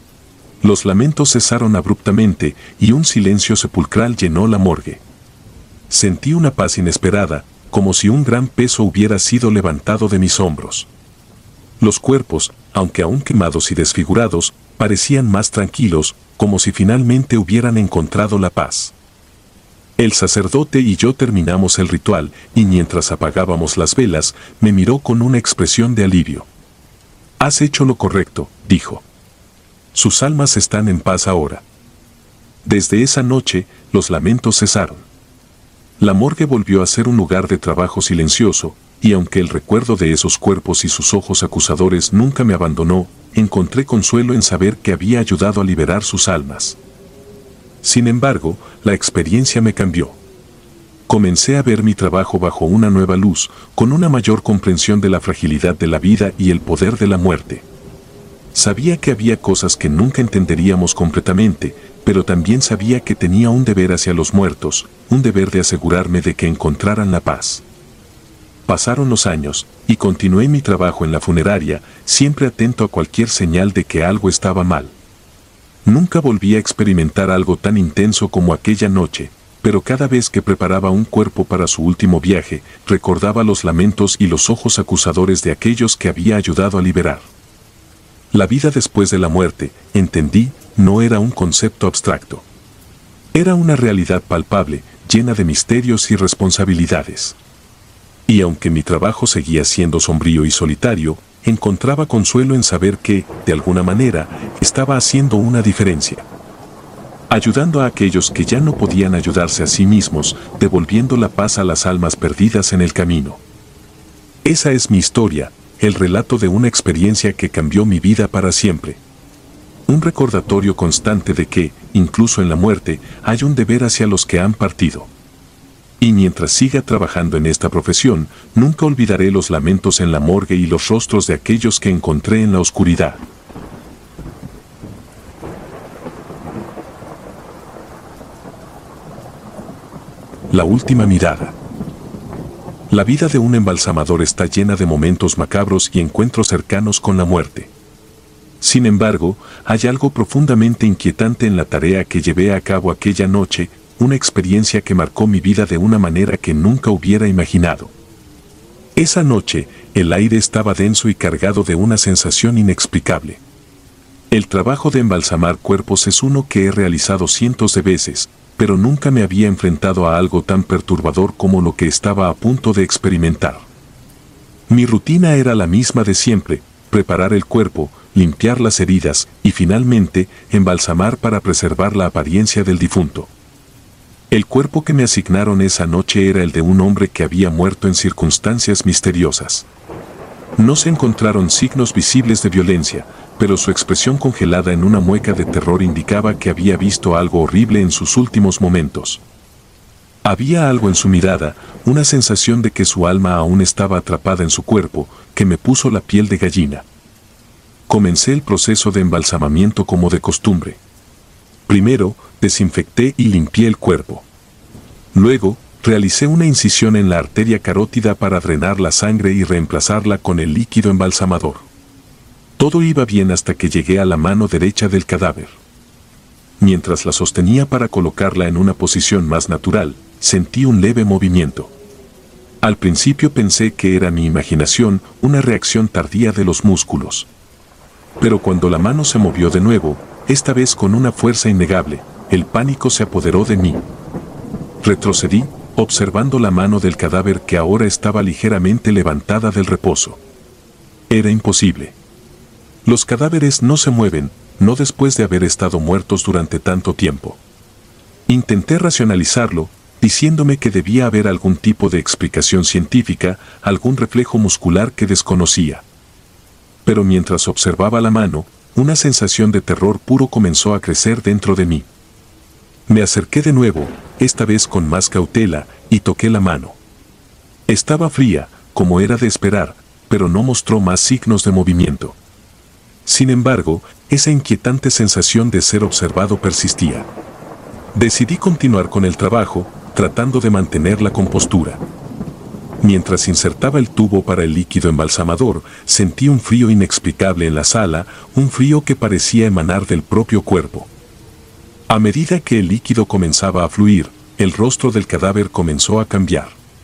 [SPEAKER 1] Los lamentos cesaron abruptamente y un silencio sepulcral llenó la morgue. Sentí una paz inesperada, como si un gran peso hubiera sido levantado de mis hombros. Los cuerpos, aunque aún quemados y desfigurados, parecían más tranquilos, como si finalmente hubieran encontrado la paz. El sacerdote y yo terminamos el ritual, y mientras apagábamos las velas, me miró con una expresión de alivio. «Has hecho lo correcto», dijo. «Sus almas están en paz ahora». Desde esa noche, los lamentos cesaron. La morgue volvió a ser un lugar de trabajo silencioso, y aunque el recuerdo de esos cuerpos y sus ojos acusadores nunca me abandonó, encontré consuelo en saber que había ayudado a liberar sus almas. Sin embargo, la experiencia me cambió. Comencé a ver mi trabajo bajo una nueva luz, con una mayor comprensión de la fragilidad de la vida y el poder de la muerte. Sabía que había cosas que nunca entenderíamos completamente, pero también sabía que tenía un deber hacia los muertos, un deber de asegurarme de que encontraran la paz. Pasaron los años, y continué mi trabajo en la funeraria, siempre atento a cualquier señal de que algo estaba mal. Nunca volví a experimentar algo tan intenso como aquella noche, pero cada vez que preparaba un cuerpo para su último viaje, recordaba los lamentos y los ojos acusadores de aquellos que había ayudado a liberar. La vida después de la muerte, entendí, no era un concepto abstracto. Era una realidad palpable, llena de misterios y responsabilidades. Y aunque mi trabajo seguía siendo sombrío y solitario, encontraba consuelo en saber que, de alguna manera, estaba haciendo una diferencia. Ayudando a aquellos que ya no podían ayudarse a sí mismos, devolviendo la paz a las almas perdidas en el camino. Esa es mi historia, el relato de una experiencia que cambió mi vida para siempre. Un recordatorio constante de que, incluso en la muerte, hay un deber hacia los que han partido. Y mientras siga trabajando en esta profesión, nunca olvidaré los lamentos en la morgue y los rostros de aquellos que encontré en la oscuridad. La última mirada. La vida de un embalsamador está llena de momentos macabros y encuentros cercanos con la muerte. Sin embargo, hay algo profundamente inquietante en la tarea que llevé a cabo aquella noche, una experiencia que marcó mi vida de una manera que nunca hubiera imaginado. Esa noche, el aire estaba denso y cargado de una sensación inexplicable. El trabajo de embalsamar cuerpos es uno que he realizado cientos de veces, pero nunca me había enfrentado a algo tan perturbador como lo que estaba a punto de experimentar. Mi rutina era la misma de siempre: preparar el cuerpo, limpiar las heridas y finalmente embalsamar para preservar la apariencia del difunto. El cuerpo que me asignaron esa noche era el de un hombre que había muerto en circunstancias misteriosas. No se encontraron signos visibles de violencia, pero su expresión congelada en una mueca de terror indicaba que había visto algo horrible en sus últimos momentos. Había algo en su mirada, una sensación de que su alma aún estaba atrapada en su cuerpo, que me puso la piel de gallina. Comencé el proceso de embalsamamiento como de costumbre. Primero, desinfecté y limpié el cuerpo. Luego, realicé una incisión en la arteria carótida para drenar la sangre y reemplazarla con el líquido embalsamador. Todo iba bien hasta que llegué a la mano derecha del cadáver. Mientras la sostenía para colocarla en una posición más natural, sentí un leve movimiento. Al principio pensé que era mi imaginación, una reacción tardía de los músculos. Pero cuando la mano se movió de nuevo, esta vez con una fuerza innegable, el pánico se apoderó de mí. Retrocedí, observando la mano del cadáver que ahora estaba ligeramente levantada del reposo. Era imposible. Los cadáveres no se mueven, no después de haber estado muertos durante tanto tiempo. Intenté racionalizarlo, diciéndome que debía haber algún tipo de explicación científica, algún reflejo muscular que desconocía. Pero mientras observaba la mano, una sensación de terror puro comenzó a crecer dentro de mí. Me acerqué de nuevo, esta vez con más cautela, y toqué la mano. Estaba fría, como era de esperar, pero no mostró más signos de movimiento. Sin embargo, esa inquietante sensación de ser observado persistía. Decidí continuar con el trabajo, tratando de mantener la compostura. Mientras insertaba el tubo para el líquido embalsamador, sentí un frío inexplicable en la sala, un frío que parecía emanar del propio cuerpo. A medida que el líquido comenzaba a fluir, el rostro del cadáver comenzó a cambiar.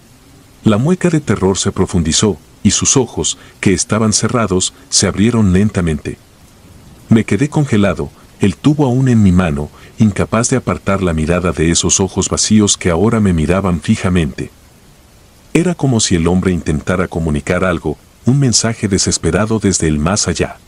[SPEAKER 1] La mueca de terror se profundizó, y sus ojos, que estaban cerrados, se abrieron lentamente. Me quedé congelado, el tubo aún en mi mano, incapaz de apartar la mirada de esos ojos vacíos que ahora me miraban fijamente. Era como si el hombre intentara comunicar algo, un mensaje desesperado desde el más allá.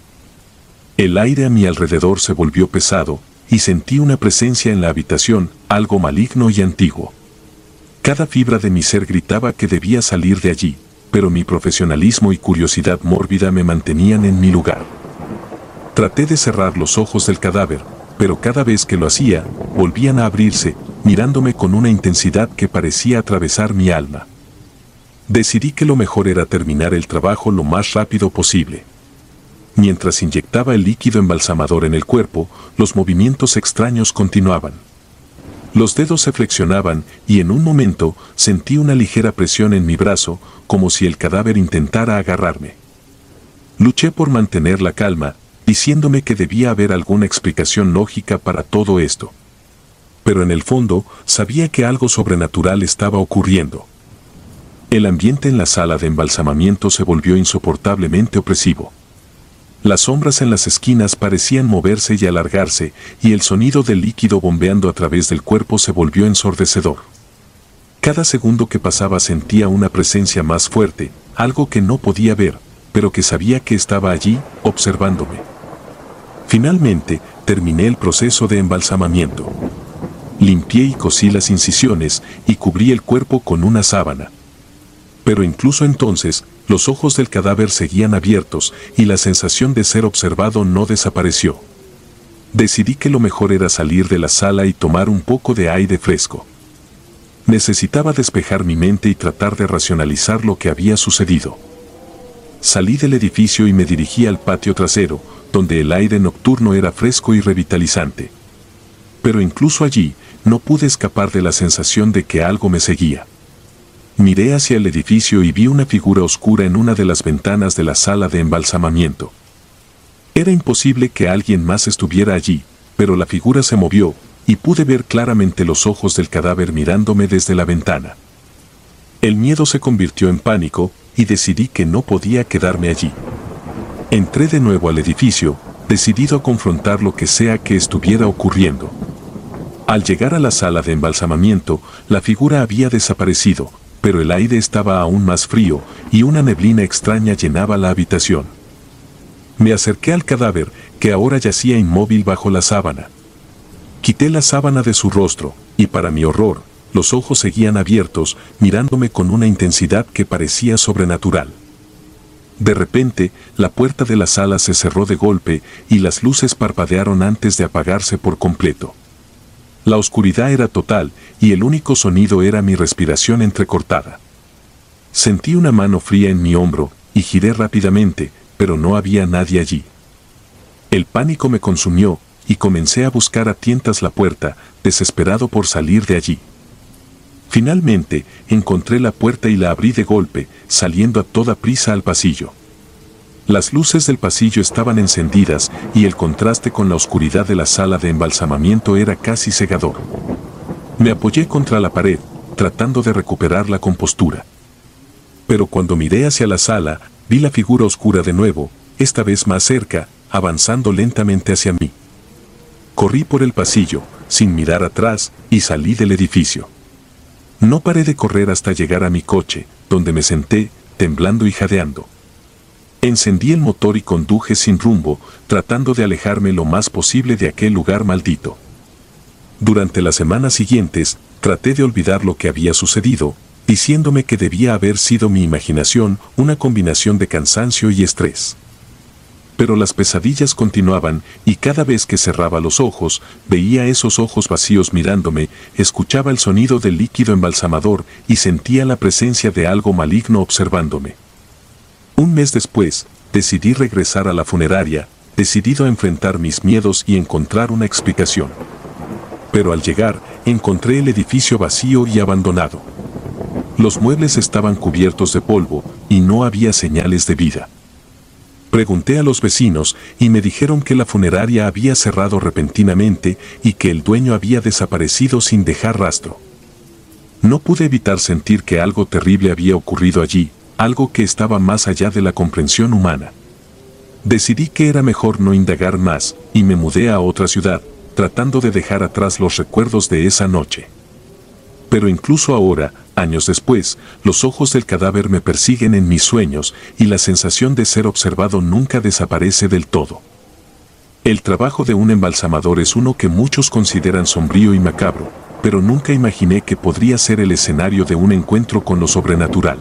[SPEAKER 1] El aire a mi alrededor se volvió pesado, y sentí una presencia en la habitación, algo maligno y antiguo. Cada fibra de mi ser gritaba que debía salir de allí, pero mi profesionalismo y curiosidad mórbida me mantenían en mi lugar. Traté de cerrar los ojos del cadáver, pero cada vez que lo hacía, volvían a abrirse, mirándome con una intensidad que parecía atravesar mi alma. Decidí que lo mejor era terminar el trabajo lo más rápido posible. Mientras inyectaba el líquido embalsamador en el cuerpo, los movimientos extraños continuaban. Los dedos se flexionaban y en un momento sentí una ligera presión en mi brazo, como si el cadáver intentara agarrarme. Luché por mantener la calma, diciéndome que debía haber alguna explicación lógica para todo esto. Pero en el fondo, sabía que algo sobrenatural estaba ocurriendo. El ambiente en la sala de embalsamamiento se volvió insoportablemente opresivo. Las sombras en las esquinas parecían moverse y alargarse, y el sonido del líquido bombeando a través del cuerpo se volvió ensordecedor. Cada segundo que pasaba sentía una presencia más fuerte, algo que no podía ver, pero que sabía que estaba allí, observándome. Finalmente, terminé el proceso de embalsamamiento. Limpié y cosí las incisiones y cubrí el cuerpo con una sábana. Pero incluso entonces, los ojos del cadáver seguían abiertos y la sensación de ser observado no desapareció. Decidí que lo mejor era salir de la sala y tomar un poco de aire fresco. Necesitaba despejar mi mente y tratar de racionalizar lo que había sucedido. Salí del edificio y me dirigí al patio trasero, donde el aire nocturno era fresco y revitalizante. Pero incluso allí, no pude escapar de la sensación de que algo me seguía. Miré hacia el edificio y vi una figura oscura en una de las ventanas de la sala de embalsamamiento. Era imposible que alguien más estuviera allí, pero la figura se movió, y pude ver claramente los ojos del cadáver mirándome desde la ventana. El miedo se convirtió en pánico, y decidí que no podía quedarme allí. Entré de nuevo al edificio, decidido a confrontar lo que sea que estuviera ocurriendo. Al llegar a la sala de embalsamamiento, la figura había desaparecido, pero el aire estaba aún más frío y una neblina extraña llenaba la habitación. Me acerqué al cadáver, que ahora yacía inmóvil bajo la sábana. Quité la sábana de su rostro, y para mi horror, los ojos seguían abiertos, mirándome con una intensidad que parecía sobrenatural. De repente, la puerta de la sala se cerró de golpe y las luces parpadearon antes de apagarse por completo. La oscuridad era total y el único sonido era mi respiración entrecortada. Sentí una mano fría en mi hombro y giré rápidamente, pero no había nadie allí. El pánico me consumió y comencé a buscar a tientas la puerta, desesperado por salir de allí. Finalmente, encontré la puerta y la abrí de golpe, saliendo a toda prisa al pasillo. Las luces del pasillo estaban encendidas y el contraste con la oscuridad de la sala de embalsamamiento era casi cegador. Me apoyé contra la pared, tratando de recuperar la compostura. Pero cuando miré hacia la sala, vi la figura oscura de nuevo, esta vez más cerca, avanzando lentamente hacia mí. Corrí por el pasillo, sin mirar atrás, y salí del edificio. No paré de correr hasta llegar a mi coche, donde me senté, temblando y jadeando. Encendí el motor y conduje sin rumbo, tratando de alejarme lo más posible de aquel lugar maldito. Durante las semanas siguientes, traté de olvidar lo que había sucedido, diciéndome que debía haber sido mi imaginación, una combinación de cansancio y estrés. Pero las pesadillas continuaban, y cada vez que cerraba los ojos, veía esos ojos vacíos mirándome, escuchaba el sonido del líquido embalsamador y sentía la presencia de algo maligno observándome. Un mes después, decidí regresar a la funeraria, decidido a enfrentar mis miedos y encontrar una explicación. Pero al llegar, encontré el edificio vacío y abandonado. Los muebles estaban cubiertos de polvo y no había señales de vida. Pregunté a los vecinos y me dijeron que la funeraria había cerrado repentinamente y que el dueño había desaparecido sin dejar rastro. No pude evitar sentir que algo terrible había ocurrido allí, algo que estaba más allá de la comprensión humana. Decidí que era mejor no indagar más y me mudé a otra ciudad, tratando de dejar atrás los recuerdos de esa noche. Pero incluso ahora, años después, los ojos del cadáver me persiguen en mis sueños y la sensación de ser observado nunca desaparece del todo. El trabajo de un embalsamador es uno que muchos consideran sombrío y macabro, pero nunca imaginé que podría ser el escenario de un encuentro con lo sobrenatural.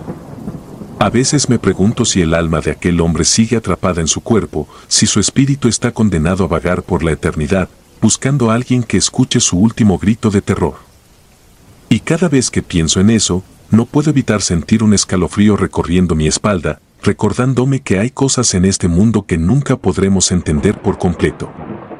[SPEAKER 1] A veces me pregunto si el alma de aquel hombre sigue atrapada en su cuerpo, si su espíritu está condenado a vagar por la eternidad, buscando a alguien que escuche su último grito de terror. Y cada vez que pienso en eso, no puedo evitar sentir un escalofrío recorriendo mi espalda, recordándome que hay cosas en este mundo que nunca podremos entender por completo.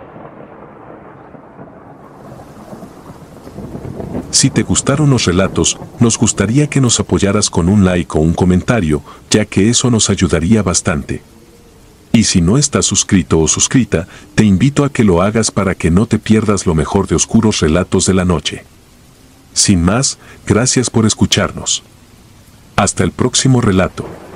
[SPEAKER 1] Si te gustaron los relatos, nos gustaría que nos apoyaras con un like o un comentario, ya que eso nos ayudaría bastante. Y si no estás suscrito o suscrita, te invito a que lo hagas para que no te pierdas lo mejor de Oscuros Relatos de la Noche. Sin más, gracias por escucharnos. Hasta el próximo relato.